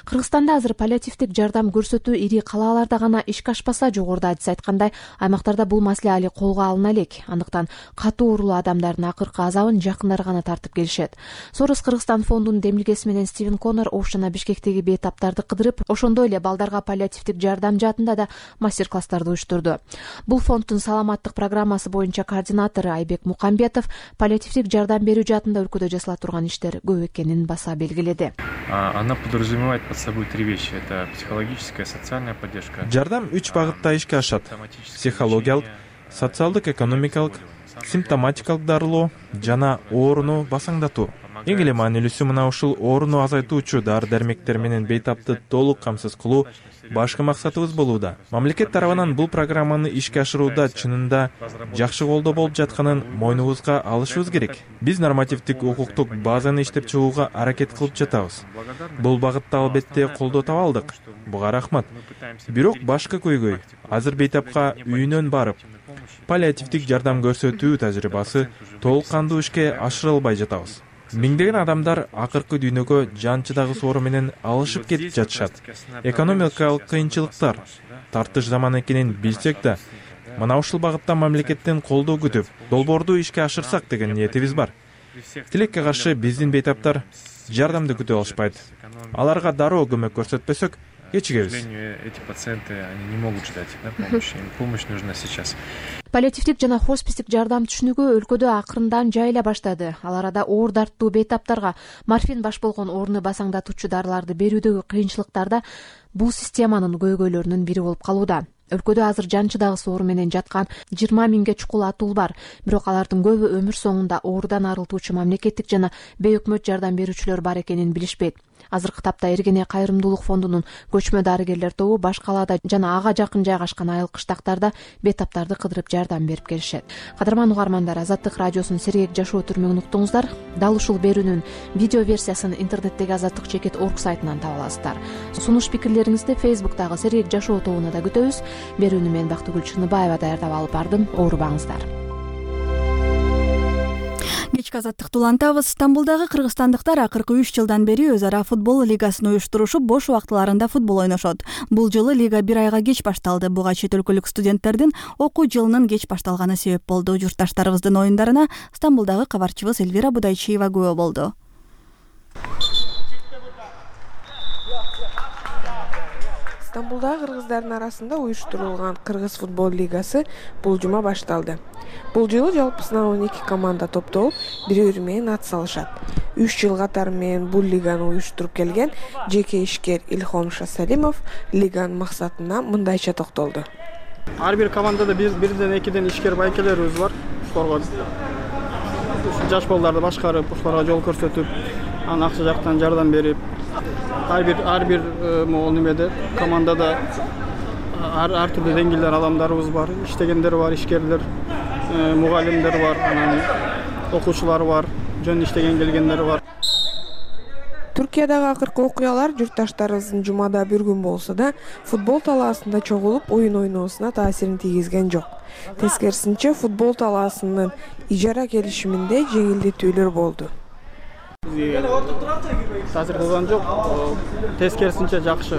Кыргызстанда азыр паллиативдик жардам көрсөтүү ири калааларда гана ишке ашпаса, жогоруда адис айткандай аймактарда бул маселе али колго алына элек. Андыктан катуу уурулуу адамдардын акыркы азабын жакындары гана тартып келишет. Сорос Кыргызстан фондунун демилгеси менен Стивен Коннор Ош жана Бишкектеги бейтаптарды кыдырып, ошондой эле балдарга паллиативдик жардам жаатында да мастер-класстарды уюштурду. Бул фонддун саламаттык программасы боюнча координатору Айбек Мукамбетов паллиативдик жардам берүү жаатында өлкөдө жасала турган иштер көп экенин баса белгиледи. Она подразумевает под собой три вещи. Это психологическая, социальная поддержка. Жардам 3 багытта ишке ашат. Психологиялык, социалдык, экономикалык, симптоматикалык дарылоо жана ооруну басаңдатуу. Эң эле маанилүүсү мына ушул ооруну азайтуучу дары-дармектер менен бейтапты толук камсыз кылуу башкы максатыбыз болууда. Мамлекет тарабынан бул программаны ишке ашырууда чынында жакшы колдоо болуп жатканын мойнубузга алышыбыз керек. Биз нормативдик укуктук базаны иштеп чыгууга аракет кылып жатабыз. Бул багытта албетте колдоо таба алдык. Буга рахмат. Бирок башкы көйгөй азыр бейтапка үйүнөн барып паллиативдик жардам көрсөтүү тажрыйбасы толук кандуу ишке ашырылбай жатабыз. Миңдеген адамдар акыркы дүйнөгө жан чыдагыс оору менен алышып кетип жатышат. Экономикалык кыйынчылыктар тартыш заман экенин билсек да, мына ушул багытта мамлекеттен колдоо күтүп, долбоорду ишке ашырсак деген ниетибиз бар. Тилекке каршы биздин бейтаптар жардамды күтүп алышпайт. Аларга дароо көмөк көрсөтпөсөк, кечигебиз. Эти пациенты, они не могут ждать помощи. Им помощь нужна сейчас. Паллиативдик жана хоспистик жардам түшүнүгү өлкөдө акырындан жайыла баштады. Ал арада оор дарттуу бейтаптарга морфин баш болгон ооруну басаңдатуучу дарыларды берүүдөгү кыйынчылыктарда бул системанын көйгөйлөрүнүн бири болуп калууда. Өлкөдө азыр жан чыдагыс оору менен жаткан 20 миңге чукул атул бар. Бирок алардын көбү өмүр соңунда оорудан арылтуучу мамлекеттик жана бейөкмөт жардам берүүчүлөр бар экенин билишпейт. Азыркы тапта Эргене кайрымдуулук фондунун көчмө дарыгерлер тобу баш калаада жана ага жакын жайгашкан айыл кыштактарда бейтаптарды кыдырып жардам берип келишет. Кадырман угармандар, Азаттык радиосунун сергек жашоо түрмөгүн уктуңуздар. Дал ушул берүүнүн видео версиясын интернеттеги azattik.org сайтынан таба аласыздар. Сунуш пикирлериңизди Facebook'тагы сергек жашоо тобуна да күтөбүз. Берүүнү мен Бактыгүл Чыныбаева даярдап алып бардым. Оорубаңыздар. Кечки азаттыкты улантабыз. Стамбулдагы кыргызстандыктар акыркы 3 жылдан бери өз ара футбол лигасын уюштурушуп, бош убактыларында футбол ойношот. Бул жылы лига 1 айга кеч башталды. Буга чет өлкөлүк студенттердин окуу жылынын кеч башталганы себеп болду. Журтташтарыбыздын оюндарына Стамбулдагы кабарчыбыз Элвира Будайчиева күбө болду. Стамбулдагы кыргыздардын арасында уюштурулган Кыргыз футбол лигасы бул жума башталды. Бул жылы жалпысынан 12 команда топтолуп, бири-бири менен ат салышат. 3 жыл катары менен бул лиганы уюштуруп келген жеке ишкер Илхом Шасалимов лиганын максатына мындайча токтолду. Ар бир командада бирден экиден ишкер байкелерибиз бар. Ушуларга жаш балдарды башкарып, ушуларга жол көрсөтүп, анан акча жактан жардам берип, ар бир могул немеде командада ар түрдүү деңгээлдер адамдарыбыз бар, иштегендер бар, ишкерлер, мугалимдер бар, анан окуучулар бар, жөн иштеген келгендер бар. Түркиядагы акыркы окуялар журтташтарыбыздын жумада бир күн болсо да футбол талаасында чогулуп оюн ойноосуна таасирин тийгизген жок. Тескерисинче футбол талаасынын ижара келишиминде жеңилдетүүлөр болду. Таасир кылган жок, тескерисинче жакшы.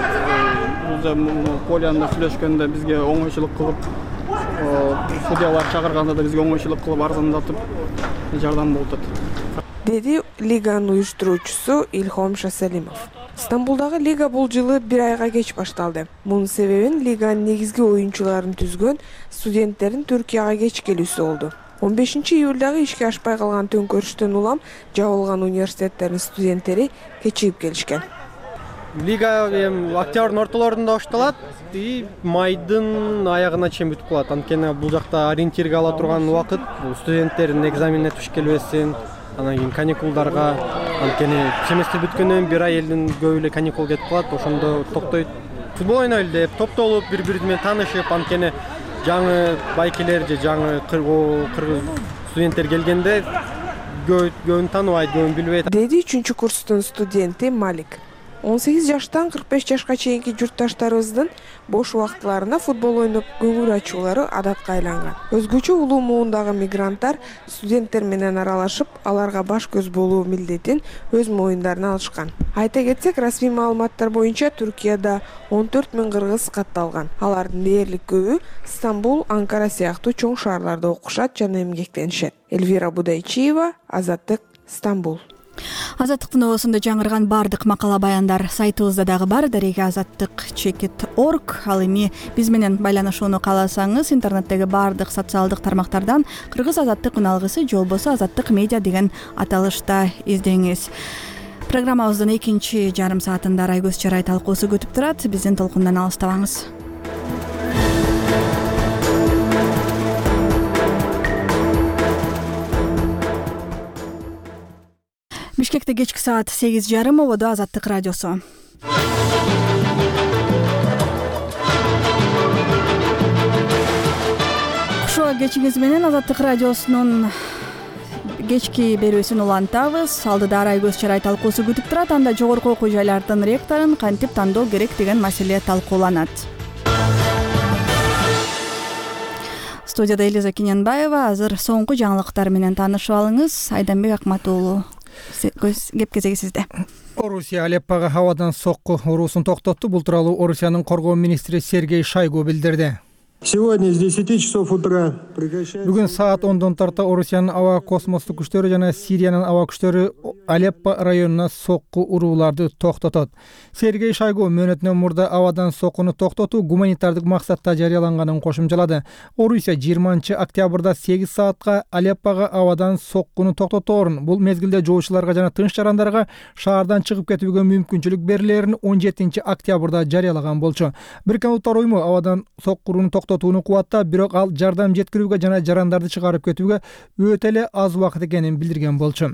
Полянда сүйлөшкөндө бизге оңойчулук кылып, судьялар чакырганда да бизге оңойчулук кылып арзандатып жардам болуп атат. Деди лиганын уюштуруучусу Илхом Шасалимов. Стамбулдагы лига бул жылы 1 айга кеч башталды. Мунун себебин лиганын негизги оюнчуларын түзгөн студенттердин Түркияга кеч келүүсү болду. 15 июлдагы ишке ашпай калган төңкөрүштөн улам жабылган университеттердин студенттери кечигип келишкен. Лига октябрдын ортолорунда башталат и майдын аягына чейин бүтүп калат. Анткени бул жакта ориентирге ала турган убакыт бул студенттердин экзаменине туш келбесин, анан кийин каникулдарга, анткени семестр бүткөндөн 1 ай элдин көбү эле каникул кетип калат, ошондо токтойт. Футбол ойнойлу деп топтолуп, бири-бири менен таанышып, анткени жаңы байкелер же жаңы кыргыз студенттер келгенде көбүн тааныбайт, көбүн билбейт. Деди 3-курстун студенти Малик. 18 жаштан 45 жашка чейинки журтташтарыбыздын бош убакытларында футбол ойноп көңүл ачуулары адатка айланган. Өзгөчө улуу муундагы мигранттар студенттер менен аралашып, аларга баш көз болуу милдетин өз моюндарына алышкан. Айта кетсек, расмий маалыматтар боюнча Түркияда 14 000 кыргыз катталган. Алардын дээрлик көбү Стамбул, Анкара сыяктуу чоң шаарларда окушат жана эмгектенишет. Эльвира Будайчиева, Азаттык, Стамбул. Азаттыктын оосунда жаңырган бардык макала баяндар сайтыбызда дагы бар, azattik.org. Ал эми биз менен байланышууну кааласаңыз, интернеттеги бардык социалдык тармактардан Кыргыз Азаттык үналгысы же болбосо Азаттык медиа деген аталышта издеңиз. Программабыздын экинчи жарым саатында Райгөз Чарай талкуусу күтүп турат. Биздин толкундан алыстабаңыз. Бишкекте кечки саат 8:30, ободо Азаттык радиосу. Ошо кечиңиз менен Азаттык радиосунун кечки берүүсүн улантабыз. Алдыда Райгөз Чарай талкуусу күтүп турат. Анда жогорку окуу жайлардын ректорун кантип тандоо керек деген маселе талкууланат. Студияда Элиза Кинянбаева. Азыр соңку жаңылыктар менен таанышып алыңыз. Айданбек Акматуулу, кеп кезеги сизде. Орусия Алеппага абадан сокку уруусун токтотту. Бул тууралуу Орусиянын коргоо министри Сергей Шойгу билдирди. Сегодня с 10 часов утра Бүгүн саат 10дон тарта Орусиянын аба космостук күчтөрү жана Сириянын аба күчтөрү Алеппо районуна сокку урууларды токтотот. Сергей Шойгу мөөнөтүнөн мурда абадан соккуну токтотуу гуманитардык максатта жарыяланганын кошумчалады. Орусия 20 октябрда 8 саатка Алеппого абадан соккуну токтоторун, бул мезгилде жоочуларга жана тынч жарандарга шаардан чыгып кетүүгө мүмкүнчүлүк берилерин 17 октябрда жарыялаган болчу. Бириккен Улуттар уюму абадан соккуну токтотууну кубаттап, бирок ал жардам жеткирүүгө жана жарандарды чыгарып кетүүгө өтө эле аз убакыт экенин билдирген болчу.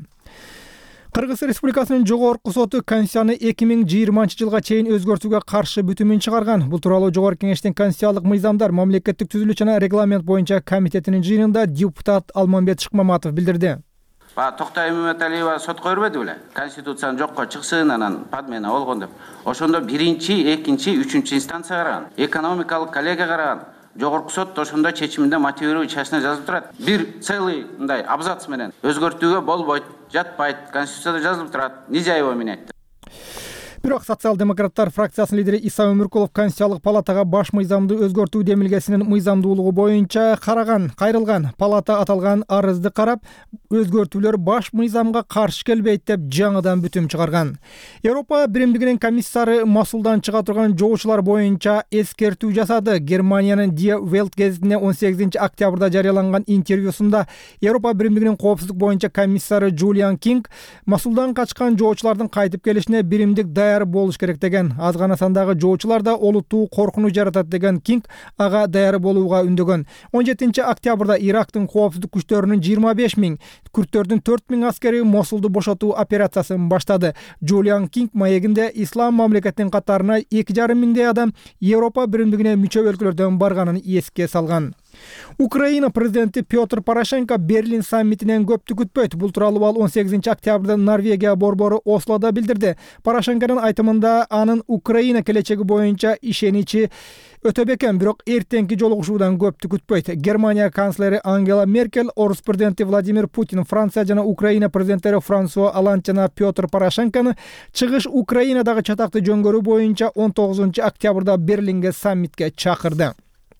Кыргыз Республикасынын жогорку соту Конституцияны 2020 жылга чейин өзгөртүүгө каршы бүтүмүн чыгарган. Бул тууралуу Жогорку Кеңештин Конституциялык мыйзамдар, мамлекеттик түзүлүш жана регламент боюнча комитетинин жыйынында депутат Алмамбет Шыкмаматов билдирди. Токтой Имаметалиева сотко бербеди беле? Конституцияны жокко чыксын, анан подмена болгон деп. Ошондо 1-2, 3 инстанция караган. Экономикалык коллегия караган. Жогорку сот ошондой чечиминде мотивирующий частина жазылып турат. Бир целый мындай абзац менен өзгөртүүгө болбойт, жатпайт, Конституцияда жазылып турат. Нельзя его менять. Бирок социал-демократтар фракциясынын лидери Иса Өмүркулов Конституциялык палатага баш мыйзамды өзгөртүү демилгесинин мыйзамдуулугу боюнча кайрылган. Палата аталган арызды карап, өзгөртүүлөр баш мыйзамга каршы келбейт деп жаңыдан бүтүм чыгарган. Европа биримдигинин комиссары Масулдан чыга турган жоочулар боюнча эскертүү жасады. Германиянын Die Welt гезитине 18 октябрда жарыяланган интервьюсунда Европа биримдигинин коопсуздук боюнча комиссары Джулиан Кинг Масулдан качкан жоочулардын кайтып келишине биримдик даяр болуш керек деген. Аз гана сандагы жоочуларда олуттуу коркунуч жаратат деген Кинг ага даяр болууга үндөгөн. 17 октябрда Ирактын коопсуздук күчтөрүнүн 25 000, күрттөрдүн 4 000 аскери Мосулду бошотуу операциясын баштады. Джулиан Кинг маегинде ислам мамлекетинин катарына 2,5 миңдей адам Европа биримдигине мүчө өлкөлөрдөн барганын эске салган. Украина президенти Петр Порошенко Берлин саммитинен көптү күтпөйт. Бул тууралуу ал 18 октябрда Норвегия борбору Ослода билдирди. Порошенконун айтымында анын Украина келечеги боюнча ишеничи өтө бекем, бирок эртеңки жолугушуудан көптү күтпөйт. Германия канцлери Ангела Меркель, Орус президенти Владимир Путин, Франция жана Украина президенттери Франсуа Оланд жана Петр Порошенкону чыгыш Украинадагы чатакты жөнгөрүү боюнча 19 октябрда Берлинге саммитке чакырды.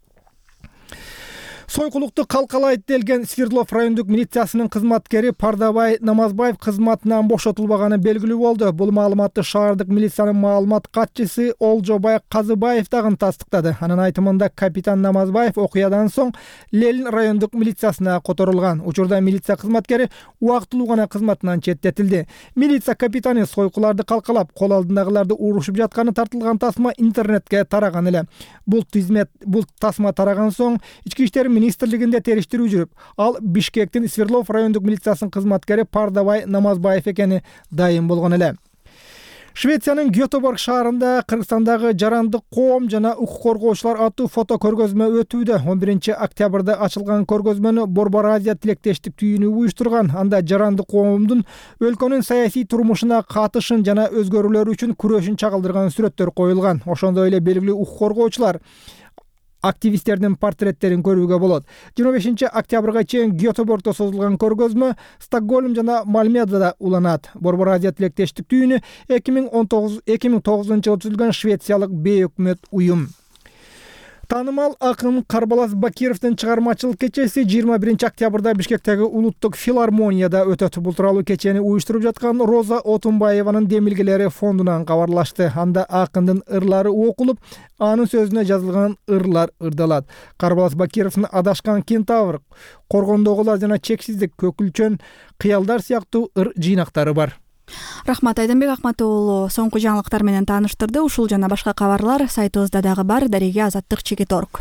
Сойкулукту калкалайт делген Свердлов райондук милициясынын кызматкери Пардабай Намазбаев кызматынан бошотулбаганы белгилүү болду. Бул маалыматты шаардык милициянын маалымат катчысы Олжобай Казыбаев дагы тастыктады. Анын айтымында капитан Намазбаев окуядан соң Ленин райондук милициясына которулган. Учурда милиция кызматкери убактылуу гана кызматынан четтетилди. Милиция капитаны сойкуларды калкалап, кол алдындагыларды урушуп жатканы тартылган тасма интернетке тараган эле. Бул тасма тараган соң ички иштер министрлигинде териштирүү жүрүп, ал Бишкектин Свердлов райондук милициясынын кызматкери Пардабай Намазбаев экени дайым болгон эле. Швециянын Гетеборг шаарында Кыргызстандагы жарандык коом жана укук коргоочулар аттуу фото көргөзмө өтүүдө. 11 октябрда ачылган көргөзмөнү Борбор Азия тилектештик түйүнү уюштурган. Анда жарандык коомдун өлкөнүн саясий турмушуна катышын жана өзгөрүүлөр үчүн күрөшүн чагылдырган сүрөттөр коюлган. Ошондой эле белгилүү укук коргоочулар активисттердин портреттерин көрүүгө болот. 25 октябрга чейин Гетеборгдо созулган көргөзмө Стокгольм жана Мальмедада уланат. Борбор Азия тилектештик түйүнү 2009 жылы түзүлгөн Швециялык бейөкмөт уюм. Таанымал акын Карбалас Бакировдун чыгармачылык кечеси 21 октябрда Бишкектеги улуттук филармонияда өтөт. Бул тууралуу кечени уюштуруп жаткан Роза Отунбаеванын демилгелери фондунан кабарлашты. Анда акындын ырлары окулуп, анын сөзүнө жазылган ырлар ырдалат. Карбалас Бакировдун Адашкан кентавр, Коргондогулар жана Чексиздик, Көкүлчөн, Кыялдар сыяктуу ыр жыйнактары бар. Рахмат, Айдамбек Акмат уулу соңку жаңылыктар менен тааныштырды. Ушул жана башка кабарлар сайтыбызда дагы бар. Дареге Азаттык Чекит.org.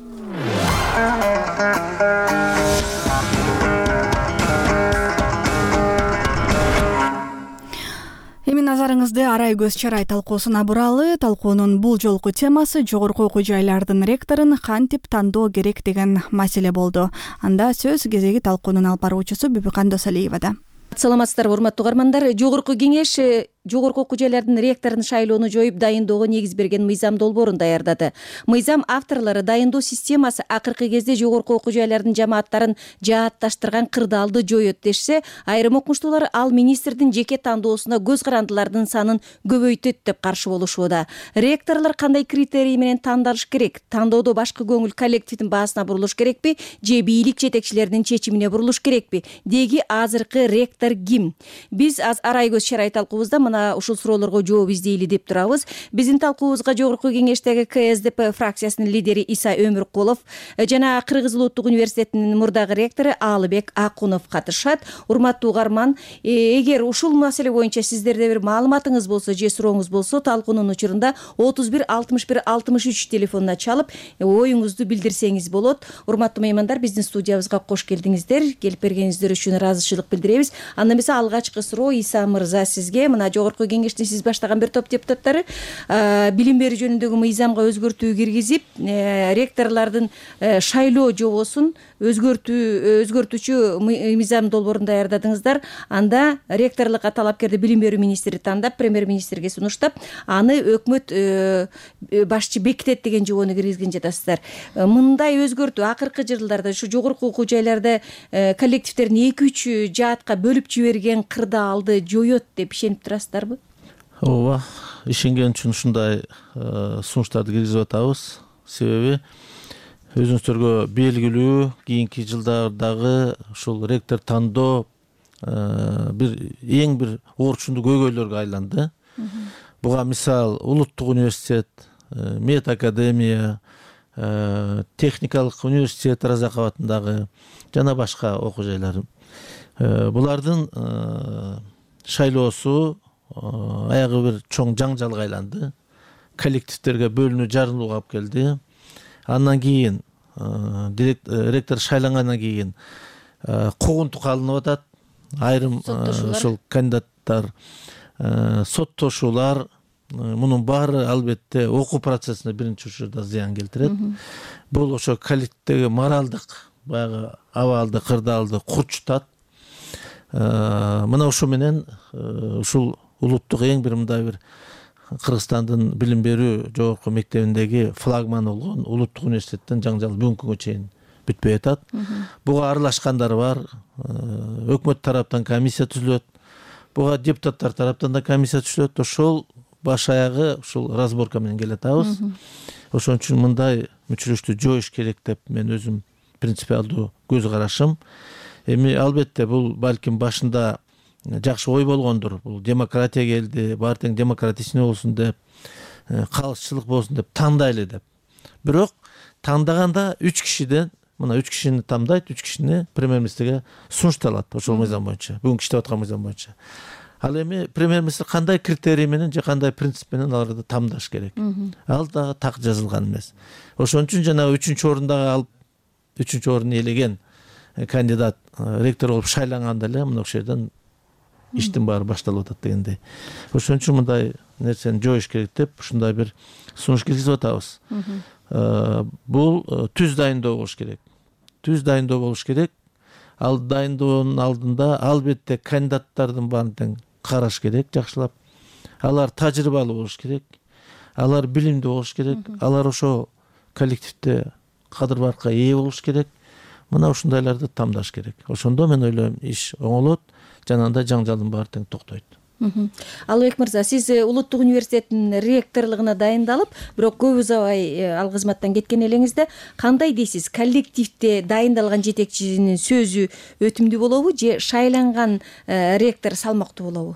Эми назарыңызды Арай көз чарай талкуусуна буралы. Талкуунун бул жолку темасы жогорку окуу жайлардын ректорун кантип тандоо керек деген маселе болду. Анда сөз кезеги талкуунун алып баруучусу Бүбүкан Досалиевада. Саламатсыздарбы, урматтуу угармандар. Жогорку кеңеш жогорку окуу жайлардын ректорун шайлоону жоюп дайындоого негиз берген мыйзам долбоорун даярдады. Мыйзам авторлору дайындоо системасы акыркы кезде жогорку окуу жайлардын жамааттарын жаатташтырган кырдаалды жоет дешсе, айрым окумуштуулар ал министрдин жеке тандоосуна көз карандылардын санын көбөйтөт деп каршы болушууда. Ректорлор кандай критерий менен тандалыш керек? Тандоодо башкы көңүл коллективдин баасына бурулуш керекпи же бийлик жетекчилеринин чечимине бурулуш керекпи? Деги азыркы ректор ким? Биз Арай көз чарай талкуубузда мына ушул суроолорго жооп издейли деп турабыз. Биздин талкуубузга жогорку кеңештеги КСДП фракциясынын лидери Иса Өмүркулов жана Кыргыз улуттук университетинин мурдагы ректору Алыбек Акунов катышат. Урматтуу угарман, эгер ушул маселе боюнча сиздерде бир маалыматыңыз болсо же сурооңуз болсо, талкуунун учурунда 31 61 63 телефонуна чалып оюңузду билдирсеңиз болот. Урматтуу меймандар, биздин студиябызга кош келдиңиздер. Келип бергениңиздер үчүн ыраазычылык билдиребиз. Анда эмесе алгачкы суроо Иса мырза сизге. Мына жогорку кеңештин сиз баштаган бир топ депутаттары билим берүү жөнүндөгү мыйзамга өзгөртүү киргизип, ректорлордун шайлоо жобосун өзгөртүүчү мыйзам долбоорун даярдадыңыздар. Анда ректорлукка талапкерди билим берүү министри тандап, премьер-министрге сунуштап, аны өкмөт башчы бекитет деген жобону киргизген жатасыздар. Мындай өзгөртүү акыркы жылдарда ушу жогорку окуу жайларда коллективдерин 2-3 жаатка бөлүп жиберген кырдаалды жоет деп ишенип турасыздарбы? Ооба, ишенген үчүн ушундай сунуштарды киргизип атабыз. Себеби өзүңүздөргө белгилүү, кийинки жылдардагы ушул ректор тандоо эң бир орчундуу көйгөйлөргө айланды. Буга мисал улуттук университет, мед академия, техникалык университет Разакабатындагы жана башка окуу жайлар. Булардын шайлоосу аягы бир чоң жаңжалга айланды. Коллективдерге бөлүнүү, жарылууга алып келди. Андан кийин ректор шайлангандан кийин куугунтукка алынып атат. Айрым ушул кандидаттар, соттошуулар, мунун баары албетте окуу процессине биринчи учурда зыян келтирет. Бул ошо коллективдеги моралдык баягы абалды, кырдаалды курчутат. Мына ушу менен ушул улуттук эң бир мындай бир Кыргызстандын билим берүү жогорку мектебиндеги флагман болгон улуттук университеттин жаңжалы бүгүнкү күнгө чейин бүтпөй атат. Буга аралашкандар бар. Өкмөт тараптан комиссия түзүлөт. Буга депутаттар тараптан да комиссия түзүлөт. Ошол баш аягы ушул разборка менен келатабыз. Ошон үчүн мындай мүчүлүштү жоюш керек деп мен өзүм принципиалдуу көз карашым. Эми албетте бул балким башында жакшы ой болгондур. Бул демократия келди, баары тең демократичный болсун деп, калысчылык болсун деп тандайлы деп. Бирок тандаганда 3 кишиден, мына 3 кишини тандайт, 3 кишини премьер-министрге сунушталат ошол мыйзам боюнча, бүгүнкү иштеп аткан мыйзам боюнча. Ал эми премьер-министр кандай критерий менен же кандай принцип менен аларды тамдаш керек. Ал дагы так жазылган эмес. Ошон үчүн жана 3-орунда алып 3-орунду ээлеген кандидат ректор болуп шайланганда эле мына ошол жерден иштин баары башталып атат дегендей. Ошон үчүн мындай нерсени жоюш керек деп ушундай бир сунуш киргизип атабыз. Бул түз дайындоо болуш керек. Түз дайындоо болуш керек. Ал дайындоонун алдында албетте кандидаттардын баарын тең караш керек жакшылап. Алар тажрыйбалуу болуш керек. Алар билимдүү болуш керек. Алар ошо коллективде кадыр баркка ээ болуш керек. Мына ушундайларды тамдаш керек. Ошондо мен ойлойм иш оңолот, жанагындай жаңжалдын баары тең токтойт. Алыбек мырза, сиз улуттук университеттин ректорлугуна дайындалып, бирок көп узабай ал кызматтан кеткен элеңизде кандай дейсиз? Коллективде дайындалган жетекчинин сөзү өтүмдүү болобу же шайланган ректор салмактуу болобу?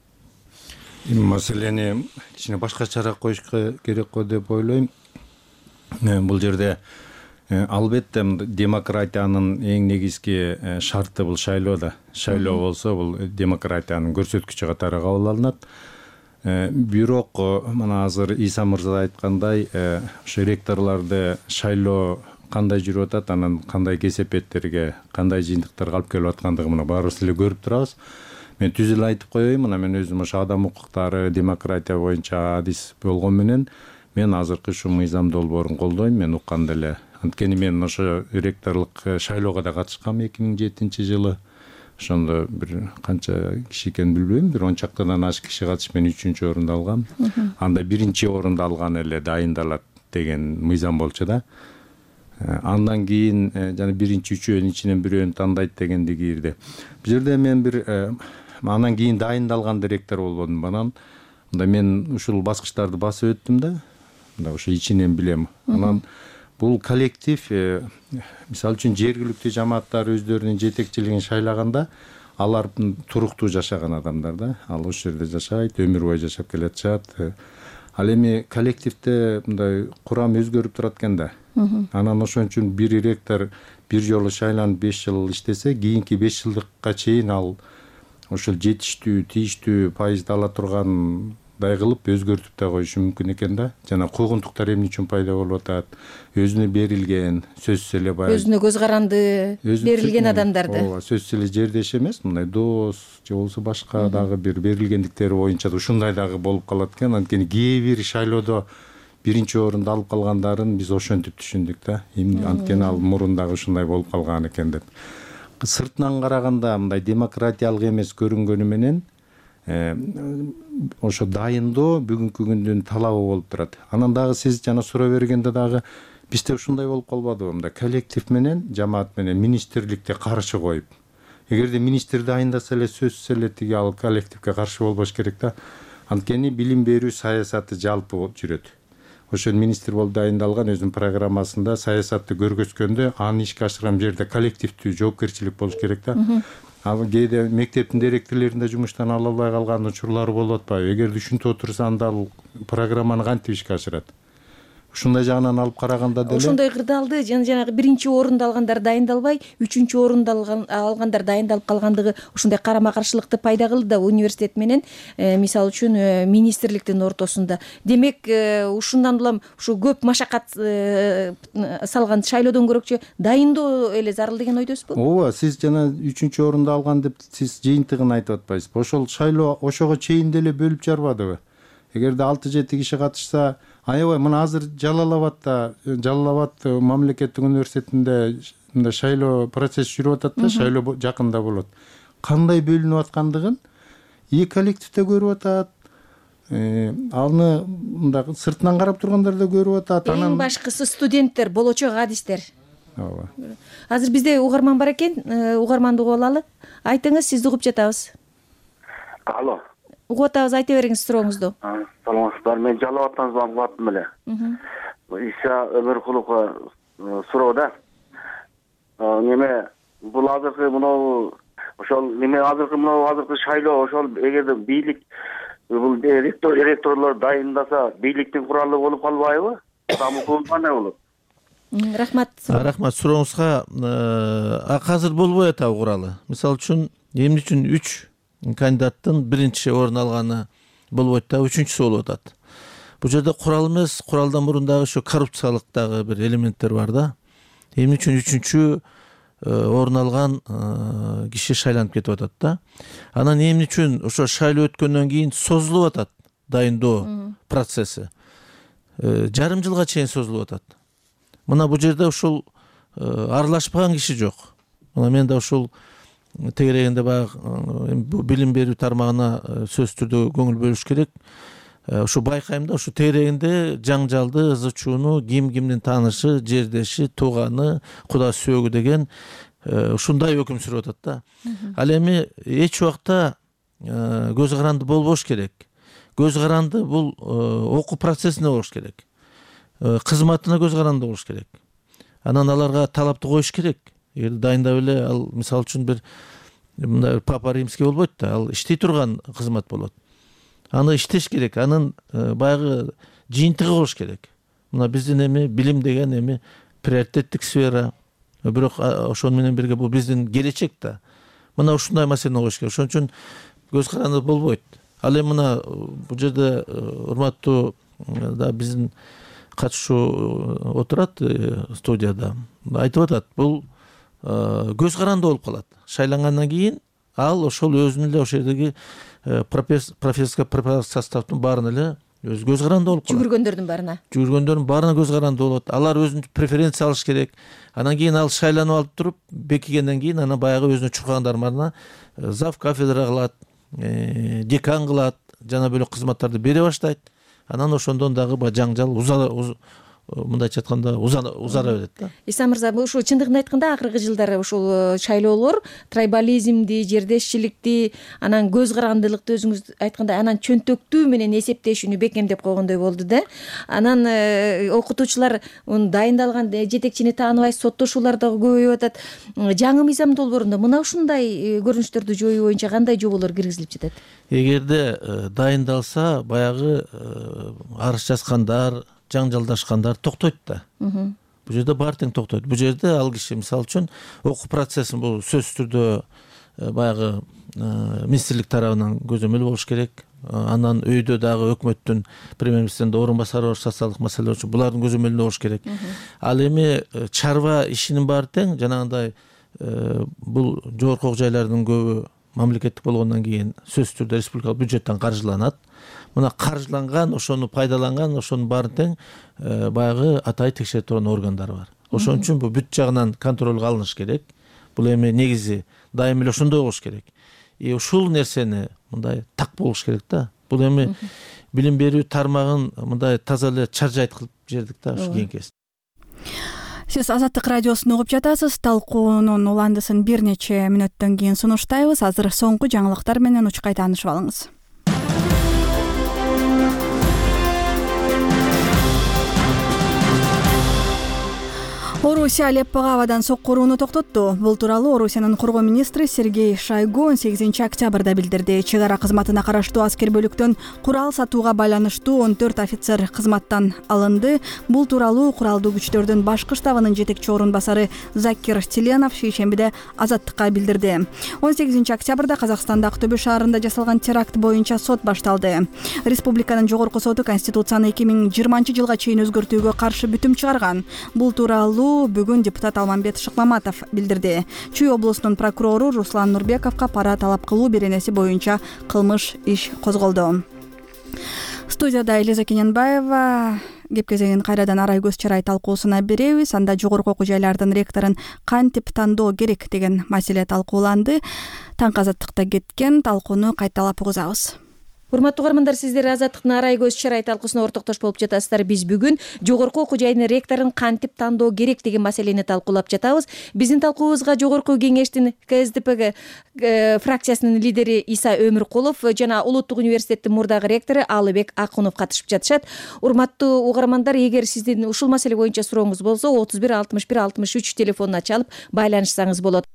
Маселени кичине башкачараак коюшка керек го деп ойлойм. Бул жерде албетте демократиянын эң негизги шарты бул шайлоо да. Шайлоо болсо бул демократиянын көрсөткүчү катары кабыл алынат. Бирок мына азыр Иса мырза айткандай, ошо ректорлорду шайлоо кандай жүрүп атат, анан кандай кесепеттерге, кандай жыйынтыктарга алып келип аткандыгын мына баарыбыз эле көрүп турабыз. Мен түз эле айтып коеюн, мына мен өзүм ошо адам укуктары, демократия боюнча адис болгон менен мен азыркы ушу мыйзам долбоорун колдойм, мен укканда эле. Анткени мен ошо ректорлук шайлоого да катышкам 2007-жылы. Ошондо бир канча киши экенин билбейм, бир 10 чактадан ашык киши катышып мен 3-чү орунду алгам. Анда 1-чи орунду алган эле дайындалат деген мыйзам болчу да. Андан кийин жана 1-чи 3-өөнүн ичинен бирөөнү тандайт дегенди кирди. Бул жерде мен бир андан кийин дайындалган ректор болбодум. Анан мында мен ушул баскычтарды басып өттүм да. Мында ошо ичинен билем. Анан бул коллектив, мисалы үчүн жергиликтүү жамааттар өздөрүнүн жетекчилигин шайлаганда, алар туруктуу жашаган адамдар да. Ал ошол жерде жашайт, өмүр бою жашап келатышат. Ал эми коллективде мындай курам өзгөрүп турат экен да. Анан ошон үчүн бир ректор бир жолу шайланып 5 жыл иштесе, кийинки 5 жылдыкка чейин ал ошол жетиштүү, тийиштүү пайызды ала тургандай кылып өзгөртүп да коюшу мүмкүн экен да. Жана куугунтуктар эмне үчүн пайда болуп атат? Өзүнө берилген, сөзсүз эле баягы өзүнө көз каранды берилген адамдарды. Ооба, сөзсүз эле жердеш эмес, мындай дос же болбосо башка дагы бир берилгендиктери боюнча да ушундай дагы болуп калат экен. Анткени кээ бир шайлоодо 1-чи орунду алып калгандарын биз ошентип түшүндүк да. Анткени ал мурун дагы ушундай болуп калган экен деп. Сыртынан караганда мындай демократиялык эмес көрүнгөнү менен ошо дайындоо бүгүнкү күндүн талабы болуп турат. Анан дагы сиз жана суроо бергенде дагы бизде ушундай болуп калбадыбы? Мындай коллектив менен, жамаат менен министрликте каршы коюп. Эгерде министр дайындаса эле сөзсүз эле тиги ал коллективге каршы болбош керек да. Анткени билим берүү саясаты жалпы жүрөт. Ошол министр болуп дайындалган өзүнүн программасында саясатты көргөзгөндө аны ишке ашырган жерде коллективдүү жоопкерчилик болуш керек да. Ал кээде мектептин директорлорунда жумуштан ала албай калган учурлары болуп атпайбы? Эгерде ушинтип отурса анда ал программаны кантип ишке ашырат? Ушундай жагынан алып караганда деле ошондой кырдаалды жанагы 1-чи орунду алгандар дайындалбай, 3-чү орунду алгандар дайындалып калгандыгы ушундай карама-каршылыкты пайда кылды да университет менен, мисалы үчүн министрликтин ортосунда. Демек, ушундан улам ушу көп машакат салган шайлоодон көрөкчү дайындоо эле зарыл деген ойдосузбу? Ооба, сиз жана 3-чү орунду алган деп сиз жыйынтыгын айтып атпайсызбы? Ошол шайлоо ошого чейин деле бөлүп жарбадыбы? Эгерде 6-7 киши катышса, аябай мына азыр Жалал-Абад мамлекеттик университетинде мындай шайлоо процесси жүрүп атат да, шайлоо жакында болот. Кандай бөлүнүп аткандыгын коллективде көрүп атат. Аны мындай сыртынан карап тургандар да көрүп атат. Эң башкысы студенттер, болочок адистер. Ооба. Азыр бизде угарман бар экен, угарманды угуп алалы. Айтыңыз, сизди угуп жатабыз. Алло. Угуп атабыз, айта бериңиз сурооңузду. Саламатсыздар, мен Жалал Абадтан звонок кылаттым эле. Иса Өмүркуловго суроо. Неме бул азыркы мынау ошол неме азыркы шайлоо ошол эгерде бийлик бул ректорлор дайындаса бийликтин куралы болуп калбайбы? Кандай болот? Рахмат. Рахмат сурооңузга. Азыр болбой атабы куралы. Мисалы үчүн эмне үчүн 3 кандидаттын 1-чи орун алганы болбойт да, 3-чүсү болуп атат. Бул жерде курал эмес, куралдан мурун дагы ошо коррупциялык дагы бир элементтер бар да. Эмне үчүн 3-чү орун алган киши шайланып кетип атат да. Анан эмне үчүн ошо шайлоо өткөндөн кийин созулуп атат дайындоо процесси? Жарым жылга чейин созулуп атат. Мына бул жерде ушул аралашпаган киши жок. Мына мен да ушул тегерегинде баягы билим берүү тармагына сөзсүз түрдө көңүл бөлүш керек. Ушу байкайм да, ушу тегерегинде жаңжалды, ызы чууну, ким кимдин таанышы, жердеши, тууганы, куда сөөгү деген ушундай өкүм сүрүп атат да. Ал эми эч убакта көз каранды болбош керек. Көз каранды бул окуу процессине болуш керек. Кызматына көз каранды болуш керек. Анан аларга талапты коюш керек. Эгер дайындап эле ал мисалы үчүн бир мындай папа римский болбойт да, ал иштей турган кызмат болот. Аны иштеш керек, анын баягы жыйынтыгы болуш керек. Мына биздин эми билим деген эми приоритеттик сфера, бирок ошону менен бирге бул биздин келечек да. Мына ушундай маселени коюш керек. Ошон үчүн көз каранды болбойт. Ал эми мына бул жерде урматтуу да биздин катышуу отурат студияда. Айтып атат, бул көз каранды болуп калат. Шайлангандан кийин ал ошол өзүнүн эле ошол жердеги профессорско преподавательский составдын баарына эле өзү көз каранды болуп калат. Жүгүргөндөрдүн баарына көз каранды болот. Алар өзүнүн преференция алыш керек. Анан кийин ал шайланып алып туруп, бекигенден кийин анан баягы өзүнүн чуркагандар баарына зав кафедра кылат, декан кылат, жана бөлөк кызматтарды бере баштайт. Анан ошондон дагы жаңжал мындайча айтканда узара берет да. Иса мырза, ушул чындыгын айтканда акыркы жылдары ушул шайлоолор трайбализмди, жердешчиликти, анан көз карандылыкты өзүңүз айткандай анан чөнтөктүү менен эсептешүүнү бекемдеп койгондой болду да. Анан окутуучулар дайындалган жетекчини тааныбай соттошуулар дагы көбөйүп атат. Жаңы мыйзам долбоорунда мына ушундай көрүнүштөрдү жоюу боюнча кандай жоболор киргизилип жатат? Эгерде дайындалса, баягы арыз жазгандар, жаңжалдашкандар токтойт да. Бул жерде баары тең токтойт. Бул жерде ал киши мисалы үчүн окуу процессин бул сөзсүз түрдө баягы министрлик тарабынан көзөмөл болуш керек. Анан өйдө дагы өкмөттүн премьер-министринин орун басары бар, социалдык маселелер үчүн булардын көзөмөлүндө болуш керек. Ал эми чарба ишинин баары тең жанагындай бул жогорку окуу жайлардын көбү мамлекеттик болгондон кийин сөзсүз түрдө республикалык бюджеттен каржыланат. Мына каржыланган, ошону пайдаланган, ошонун баары тең баягы атай текшерип турган органдар бар. Ошон үчүн бул бүт жагынан контролго алыныш керек. Бул эми негизи дайым эле ошондой болуш керек. Ушул нерсени мындай так болуш керек да. Бул эми билим берүү тармагын мындай таза эле чаржайт кылып жибердик да ушу кийинкиси. Сиз Азаттык радиосун угуп жатасыз. Талкуунун уландысын бир нече мүнөттөн кийин сунуштайбыз. Азыр соңку жаңылыктар менен учкай таанышып алыңыз. Орусия Алеппого абадан сокку урууну токтотту. Бул тууралуу Орусиянын коргоо министри Сергей Шойгу 18-октябрда билдирди. Чек ара кызматына караштуу аскер бөлүктөн курал сатууга байланыштуу 14 офицер кызматтан алынды. Бул тууралуу куралдуу күчтөрдүн башкы штабынын жетекчи орун басары Закир Тиленов шейшембиде Азаттыкка билдирди. 18-октябрда Казакстанда Актөбө шаарында жасалган теракт боюнча сот башталды. Республиканын жогорку соту Конституцияны 2020-жылга чейин өзгөртүүгө каршы бүтүм чыгарган. Бул тууралуу бүгүн депутат Алмамбет Шыкмаматов билдирди. Чүй облусунун прокурору Руслан Нурбековго пара талап кылуу беренеси боюнча кылмыш иш козголду. Студияда Элиза Кененбаева. Кеп кезегин кайрадан арай көз чарай талкуусуна беребиз. Анда жогорку окуу жайлардын ректорун кантип тандоо керек деген маселе талкууланды. Таңкы Азаттыкта кеткен талкууну кайталап угузабыз. Урматтуу угармандар, сиздер Азаттыктын арай көз чарай талкуусуна ортоктош болуп жатасыздар. Биз бүгүн жогорку окуу жайдын ректорун кантип тандоо керек деген маселени талкуулап жатабыз. Биздин талкуубузга жогорку кеңештин КСДП фракциясынын лидери Иса Өмүркулов жана Улуттук университеттин мурдагы ректору Алыбек Акунов катышып жатышат. Урматтуу угармандар, эгер сиздин ушул маселе боюнча сурооңуз болсо 31 61 63 телефонуна чалып байланышсаңыз болот.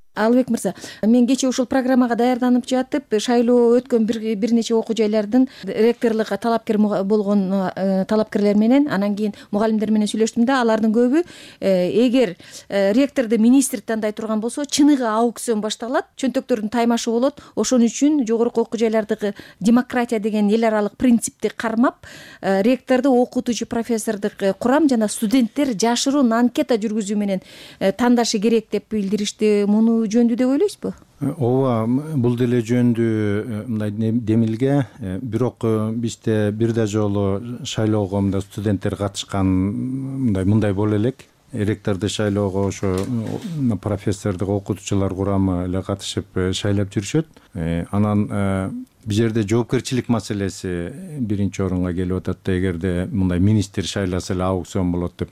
Албек мырза, мен кечээ ушул программага даярданып жатып, шайлоо өткөн бир нече окуу жайлардын ректорлукка талапкер болгон талапкерлер менен, анан кийин мугалимдер менен сүйлөштүм да, алардын көбү эгер ректорду министр тандай турган болсо, чыныгы аукцион башталат, чөнтөктөрдүн таймашы болот. Ошон үчүн жогорку окуу жайлардагы демократия деген эл аралык принципти кармап, ректорду окутуучу профессордук курам жана студенттер жашыруун анкета жүргүзүү менен тандашы керек деп билдиришти. Муну жөндүү деп ойлойсузбу? Ооба, бул деле жөндүү мындай демилге. Бирок бизде бир да жолу шайлоого мындай студенттер катышкан мындай боло элек. Ректорду шайлоого ошо профессордук окутуучулар курамы эле катышып шайлап жүрүшөт. Анан бул жерде жоопкерчилик маселеси биринчи орунга келип атат да, эгерде мындай министр шайласа эле аукцион болот деп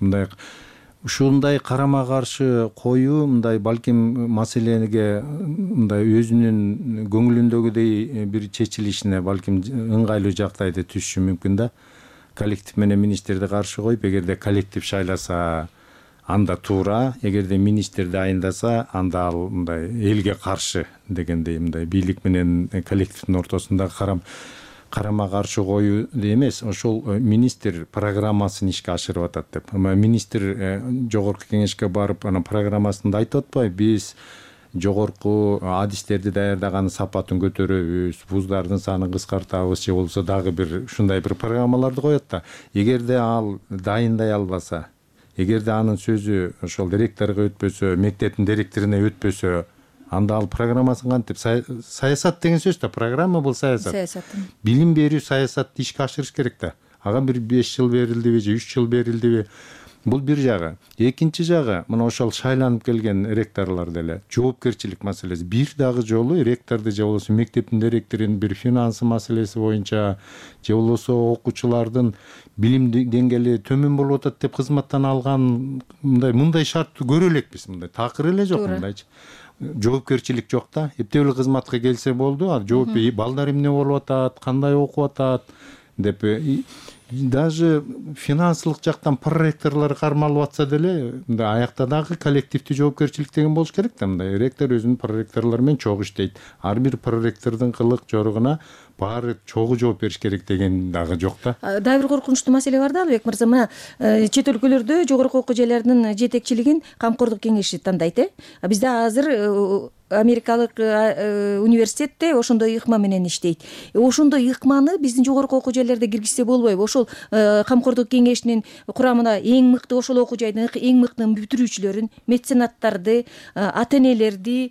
ушундай карама каршы коюу мындай балким маселеге мындай өзүнүн көңүлүндөгүдөй бир чечилишине балким ыңгайлуу жактайды түшүшү мүмкүн да. Коллектив менен министрди каршы коюп, эгерде коллектив шайласа анда туура, эгерде министрди айындаса анда ал мындай элге каршы дегендей мындай бийлик менен коллективдин ортосунда карама каршы коюу эмес, ошол министр программасын ишке ашырып атат деп. Министр жогорку кеңешке барып анан программасында айтып атпайбы, биз жогорку адистерди даярдаганын сапатын көтөрөбүз, вуздардын санын кыскартабыз, же болбосо дагы бир ушундай бир программаларды коет да. Эгерде ал дайындай албаса, эгерде анын сөзү ошол директорго өтпөсө, мектептин директоруна өтпөсө, анда ал программасын кантип саясат деген сөз да, программа бул саясат. Билим берүү саясатты ишке ашырыш керек да. Ага бир 5 жыл берилдиби же 3 жыл берилдиби? Бул бир жагы. Экинчи жагы, мына ошол шайланып келген ректорлор деле жоопкерчилик маселеси. Бир дагы жолу ректорду же болбосо мектептин директорунун бир финансы маселеси боюнча же болбосо окуучулардын билим деңгээли төмөн болуп атат деп кызматтан алган мындай шартты көрө элекпиз. Мындай такыр эле жок мындайчы. Жоопкерчилик жок да. Эптеп эле кызматка келсе болду. Жооп балдар эмне болуп атат, кандай окуп атат деп даже финансылык жактан проректорлор кармалып атса деле, аякта дагы коллективдүү жоопкерчилик деген болуш керек да. Мындай ректор өзүнүн проректорлору менен чогуу иштейт. Ар бир проректордун кылык жоругуна баары чогуу жооп бериш керек деген дагы жок да. Дагы бир коркунучтуу маселе бар да, Албек мырза. Мына чет өлкөлөрдө жогорку окуу жайлардын жетекчилигин камкордук кеңеши тандайт. Бизде азыр америкалык университетте ошондой ыкма менен иштейт. Ошондой ыкманы биздин жогорку окуу жайларда киргизсе болбойбу? Ошол камкордук кеңешинин курамына эң мыкты ошол окуу жайдын эң мыкты бүтүрүүчүлөрүн, меценаттарды, ата энелерди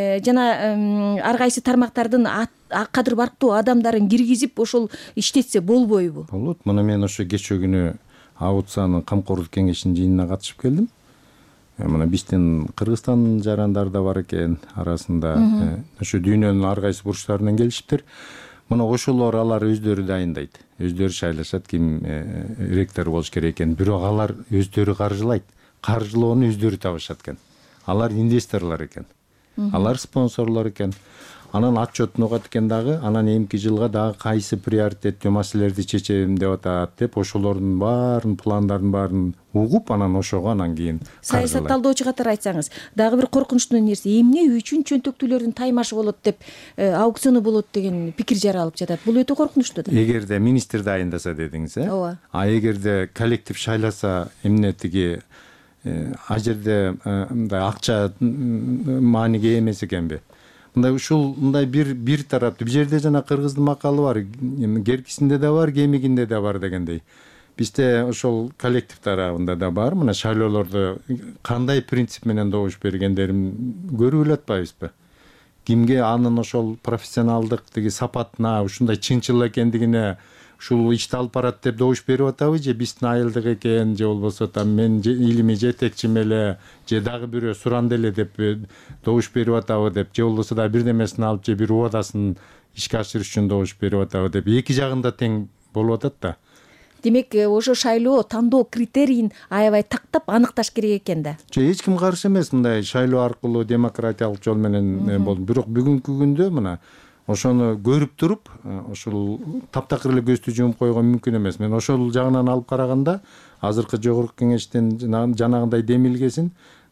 жана ар кайсы тармактардын кадыр барктуу адамдарын киргизип ошол иштетсе болбойбу? Болот. Мына мен ошо кечээ күнү АУЦАнын камкордук кеңешинин жыйынына катышып келдим. Мына биздин Кыргызстан жарандар да бар экен арасында. Ошо дүйнөнүн ар кайсы бурчтарынан келишиптир. Мына ошолор алар өздөрү дайындайт. Өздөрү шайлашат ким ректор болуш керек экен. Бирок алар өздөрү каржылайт. Каржылоону өздөрү табышат экен. Алар инвесторлор экен. Алар спонсорлор экен. Анан отчетун угат экен дагы, анан эмки жылга дагы кайсы приоритеттүү маселелерди чечем деп атат деп, ошолордун баарын, пландардын баарын угуп, анан ошого анан кийин саясат талдоочу катары айтсаңыз, дагы бир коркунучтуу нерсе, эмне үчүн чөнтөктүүлөрдүн таймашы болот деп, аукциону болот деген пикир жаралып жатат. Бул өтө коркунучтуу да. Эгерде министр дайындаса дедиңиз, Ооба. Эгерде коллектив шайласа, эмне тиги а жерде мындай акча мааниге эмес экенби? Мындай ушул мындай бир тараптуу. Бул жерде жана кыргыздын макалы бар, керкисинде да бар, кемигинде да бар дегендей. Бизде ошол коллектив тарабында да бар. Мына шайлоолорду кандай принцип менен добуш бергендерин көрүп эле атпайбызбы? Кимге анын ошол профессионалдык тиги сапатына, ушундай чынчыл экендигине ушул ишти алып барат деп добуш берип атабы, же биздин айылдык экен, же болбосо мен илимий жетекчим эле, же дагы бирөө суранды эле деп добуш берип атабы деп, же болбосо да бирдемесин алып, же бир убадасын ишке ашырыш үчүн добуш берип атабы деп, эки жагында тең болуп атат да. Демек, ошо шайлоо тандоо критерийин аябай тактап анықташ керек экен да. Эч ким каршы эмес, мындай шайлоо аркылуу демократиялык жол менен болду. Бирок бүгүнкү күндө мына ошону көрүп туруп, ошол таптакыр эле көздү жумуп койгон мүмкүн эмес. Мен ошол жагынан алып караганда, азыркы жогорку кеңештин жанагындай демилгесин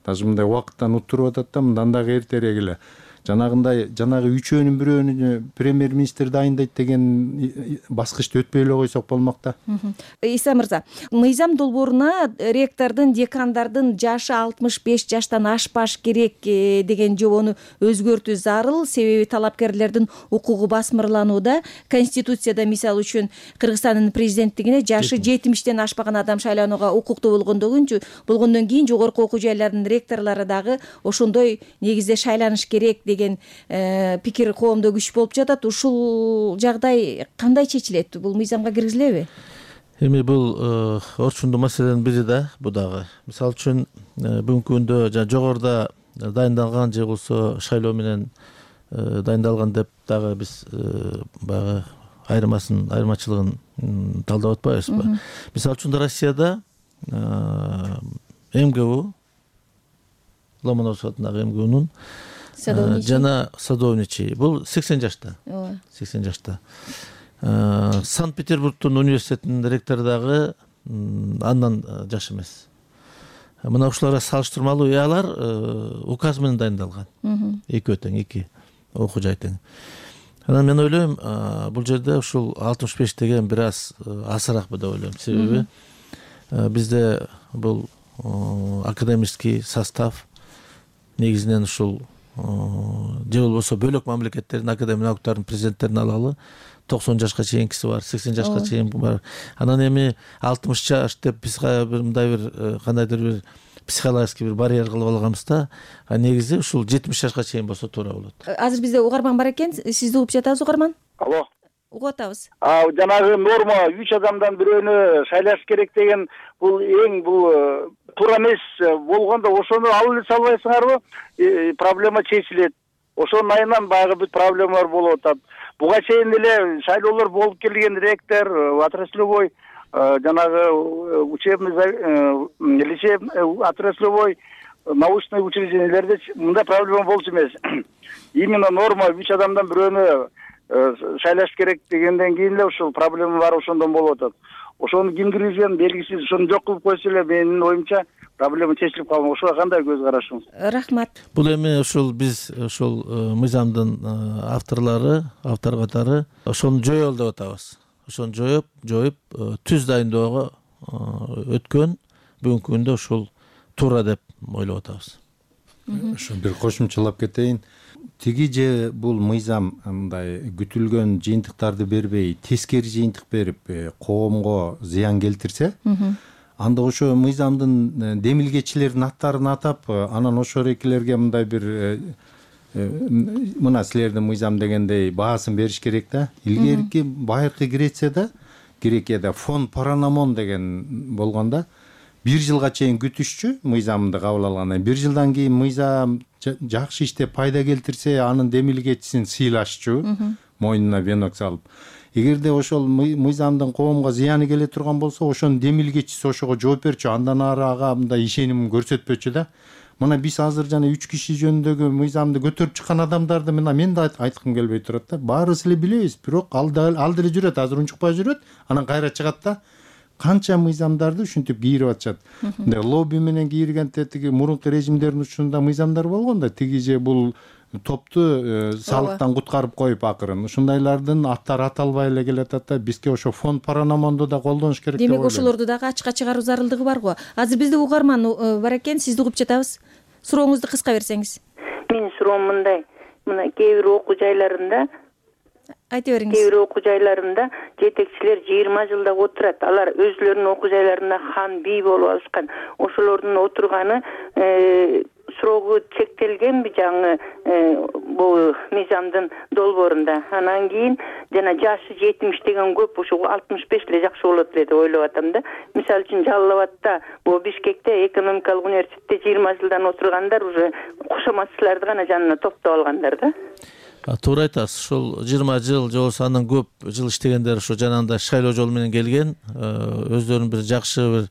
даже мындай убакыттан уттуруп атат да, мындан дагы эртерээк эле жанагы үчөөнүн бирөөнү премьер министр дайындайт деген баскычты өтпөй эле койсок болмок да. Иса мырза, мыйзам долбооруна ректордун, декандардын жашы 65 жаштан ашпаш керек деген жобону өзгөртүү зарыл, себеби талапкерлердин укугу басмырланууда. Конституцияда мисалы үчүн Кыргызстандын президенттигине жашы 70-тен ашпаган адам шайланууга укуктуу болгондон кийин жогорку окуу жайлардын ректорлору дагы ошондой негизде шайланыш керек деген пикир коомдо күч болуп жатат. Ушул жагдай кандай чечилет? Бул мыйзамга киргизилеби? Эми бул орчундуу маселенин бири да, бу дагы. Мисалы үчүн бүгүнкү күндө жогоруда дайындалган же болбосо шайлоо менен дайындалган деп дагы биз баягы айырмачылыгын талдап атпайбызбы? Мисалы үчүн Россияда МГУ, Ломоносов атындагы МГУнун жана садовничий бул 80 жашта. 80 жашта. Санкт-Петербургдун университетинин ректору дагы андан жаш эмес. Мына ушуларга салыштырмалуу алар указ менен дайындалган. Экөө тең, эки окуу жай тең. Анан мен ойлойм, бул жерде ушул 65 деген бир аз азыраакпы деп ойлойм. Себеби бизде бул академический состав негизинен ушул же болбосо бөлөк мамлекеттердин академия наукаларынын президенттерин алалы 90 жашка чейинкиси бар, 80 жашка чейин бар. Анан эми 60 жаш деп биз мындай бир кандайдыр бир психологический бир барьер кылып алганбыз да. Негизи ушул 70 жашка чейин болсо туура болот. Азыр бизде угарман бар экен. Сизди угуп жатабыз, угарман. Алло. Угуп атабыз. Жанагы норма 3 адамдан бирөөнү шайлаш керек деген бул туура эмес болгондо ошону алып эле салбайсыңарбы? Проблема чечилет. Ошонун айынан баягы бүт проблемалар болуп атат. Буга чейин эле шайлоолор болуп келген ректор, отраслевой жанагы учебный отраслевой научный учреждениелерде мындай проблема болчу эмес. Именно норма 3 адамдан бирөөнү шайлаш керек дегенден кийин эле ушул проблема бар, ошондон болуп атат. Ошону ким киргизген белгисиз, ошону жок кылып койсо эле менин оюмча проблема чечилип калган. Ошого кандай көз карашыңыз? Рахмат. Бул эми ушул биз ушул мыйзамдын автор катары ошону жоёбу деп атабыз. Ошону жоюп түз дайындоого өткөн бүгүнкү күндө ушул туура деп ойлоп атабыз. Ошо бир кошумчалап кетейин. Тиги же бул мыйзам мындай күтүлгөн жыйынтыктарды бербей, тескери жыйынтык берип, коомго зыян келтирсе, анда ошо мыйзамдын демилгечилердин аттарын атап, анан ошо рекилерге мындай бир мына силердин мыйзам дегендей баасын бериш керек да. Илгерки байыркы Грекияда фон Паранамон деген болгондо 1 жылга чейин күтүшчү мыйзамды кабыл алгандан. 1 жылдан кийин мыйзам жакшы иштеп пайда келтирсе, анын демилгечисин сыйлашчу, мойнуна венок салып. Эгерде ошол мыйзамдын коомго зыяны келе турган болсо, ошонун демилгечиси ошого жооп берчү, андан ары ага мындай ишеним көрсөтпөчү да. Мына биз азыр жана 3 киши жөнүндөгү мыйзамды көтөрүп чыккан адамдарды мен да айткым келбей турат да. Баарыбыз эле билебиз, бирок ал деле жүрөт, азыр унчукпай жүрөт, анан кайра чыгат да. Канча мыйзамдарды ушинтип кийирип атышат. Лобби менен кийирген тетиги мурунку режимдердин учурунда мыйзамдар болгон да. Тиги же бул топту салыктан куткарып коюп акырын. Ушундайлардын аттары аталбай эле келатат да. Бизге ошо фонд Паранамонду да колдонуш керек деп ойлойм. Демек ошолорду дагы ачыкка чыгаруу зарылдыгы бар го. Азыр бизде угарман бар экен, сизди угуп жатабыз. Сурооңузду кыска берсеңиз. Менин суроом мындай. Мына кээ бир окуу жайларында айта бериңиз. Кээ бир окуу жайларында жетекчилер 20 жылда отурат. Алар өзлөрүнүн окуу жайларында хан, бий болуп алышкан. Ошолордун отурганы срогу чектелгенби жаңы бул мыйзамдын долбоорунда. Анан кийин жана жашы 70 деген көп, ошо 65 эле жакшы болот эле деп ойлоп атам да. Мисалы үчүн Жалал Абадта, бул Бишкекте экономикалык университетте 20 жылдан отургандар уже кошоматчыларды гана жанына топтоп алгандар да. Туура айтасыз. Ушул 20 жыл же болсо андан көп жыл иштегендер ошо жанагындай шайлоо жолу менен келген, өздөрүнүн бир жакшы бир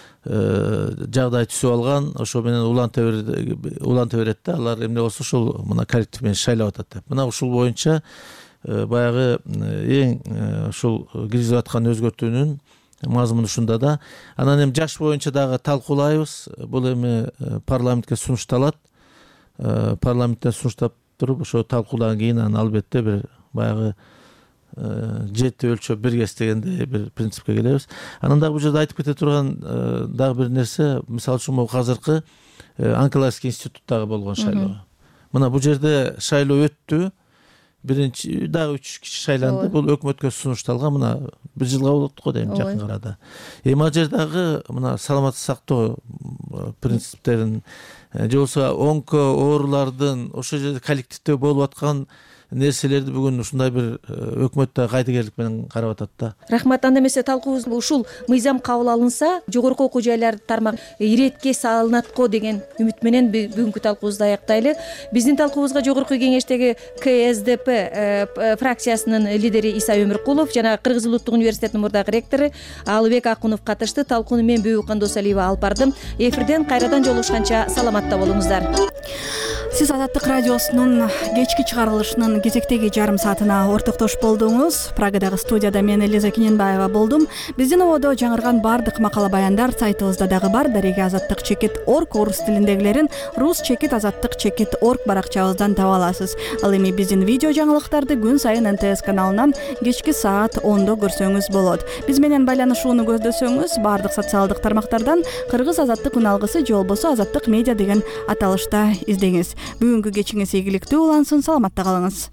жагдай түзүп алган, ошо менен уланта берет да. Алар эмне болсо ушул мына коллектив менен шайлап атат деп. Мына ушул боюнча баягы эң ушул киргизип аткан өзгөртүүнүн мазмун ушунда да. Анан эми жаш боюнча дагы талкуулайбыз. Бул эми парламентке сунушталат. Парламенттен сунуштап туруп ошо талкуудан кийин анан албетте бир баягы жети өлчөп биргес дегендей бир принципке келебиз. Анан дагы бул жерде айтып кете турган дагы бир нерсе, мисалы үчүн могу азыркы Анкалайский институттагы болгон шайлоо. Мына бул жерде шайлоо өттү. Биринчи дагы 3 киши шайланды. Бул өкмөткө сунушталган. Мына бир жылга болот го дейм жакын арада. Эми ал жердагы мына саламаттык сактоо принциптерин же болбосо онко оорулардын ошол жерде коллективдө болуп аткан нерселерди бүгүн ушундай бир өкмөт да кайдыгерлик менен карап атат да. Рахмат. Анда эмесе талкуубуз ушул мыйзам кабыл алынса, жогорку окуу жайлар тармак иретке салынат го деген үмүт менен бүгүнкү талкуубузду аяктайлы. Биздин талкуубузга жогорку кеңештеги КСДП фракциясынын лидери Иса Өмүркулов жана Кыргыз улуттук университетинин мурдагы ректору Алыбек Акунов катышты. Талкууну мен Бүйүкан Досалиева алып бардым. Эфирден кайрадан жолугушканча саламатта болуңуздар. Сиз Азаттык радиосунун кечки чыгарылышынын кезектеги жарым саатына ортоктош болдуңуз. Прагадагы студияда мен Элиза Киненбаева болдум. Биздин ободо жаңырган бардык макала баяндар сайтыбызда дагы бар. Дареги азаттык чекит орг орус тилиндегилерин рус чекит азаттык чекит орг баракчабыздан таба аласыз. Ал эми биздин видео жаңылыктарды күн сайын НТС каналынан кечки саат 10до көрсөңүз болот. Биз менен байланышууну көздөсөңүз бардык социалдык тармактардан Кыргыз азаттык үналгысы же болбосо азаттык медиа деген аталышта издеңиз. Бүгүнкү кечиңиз ийгиликтүү улансын, саламатта калыңыз.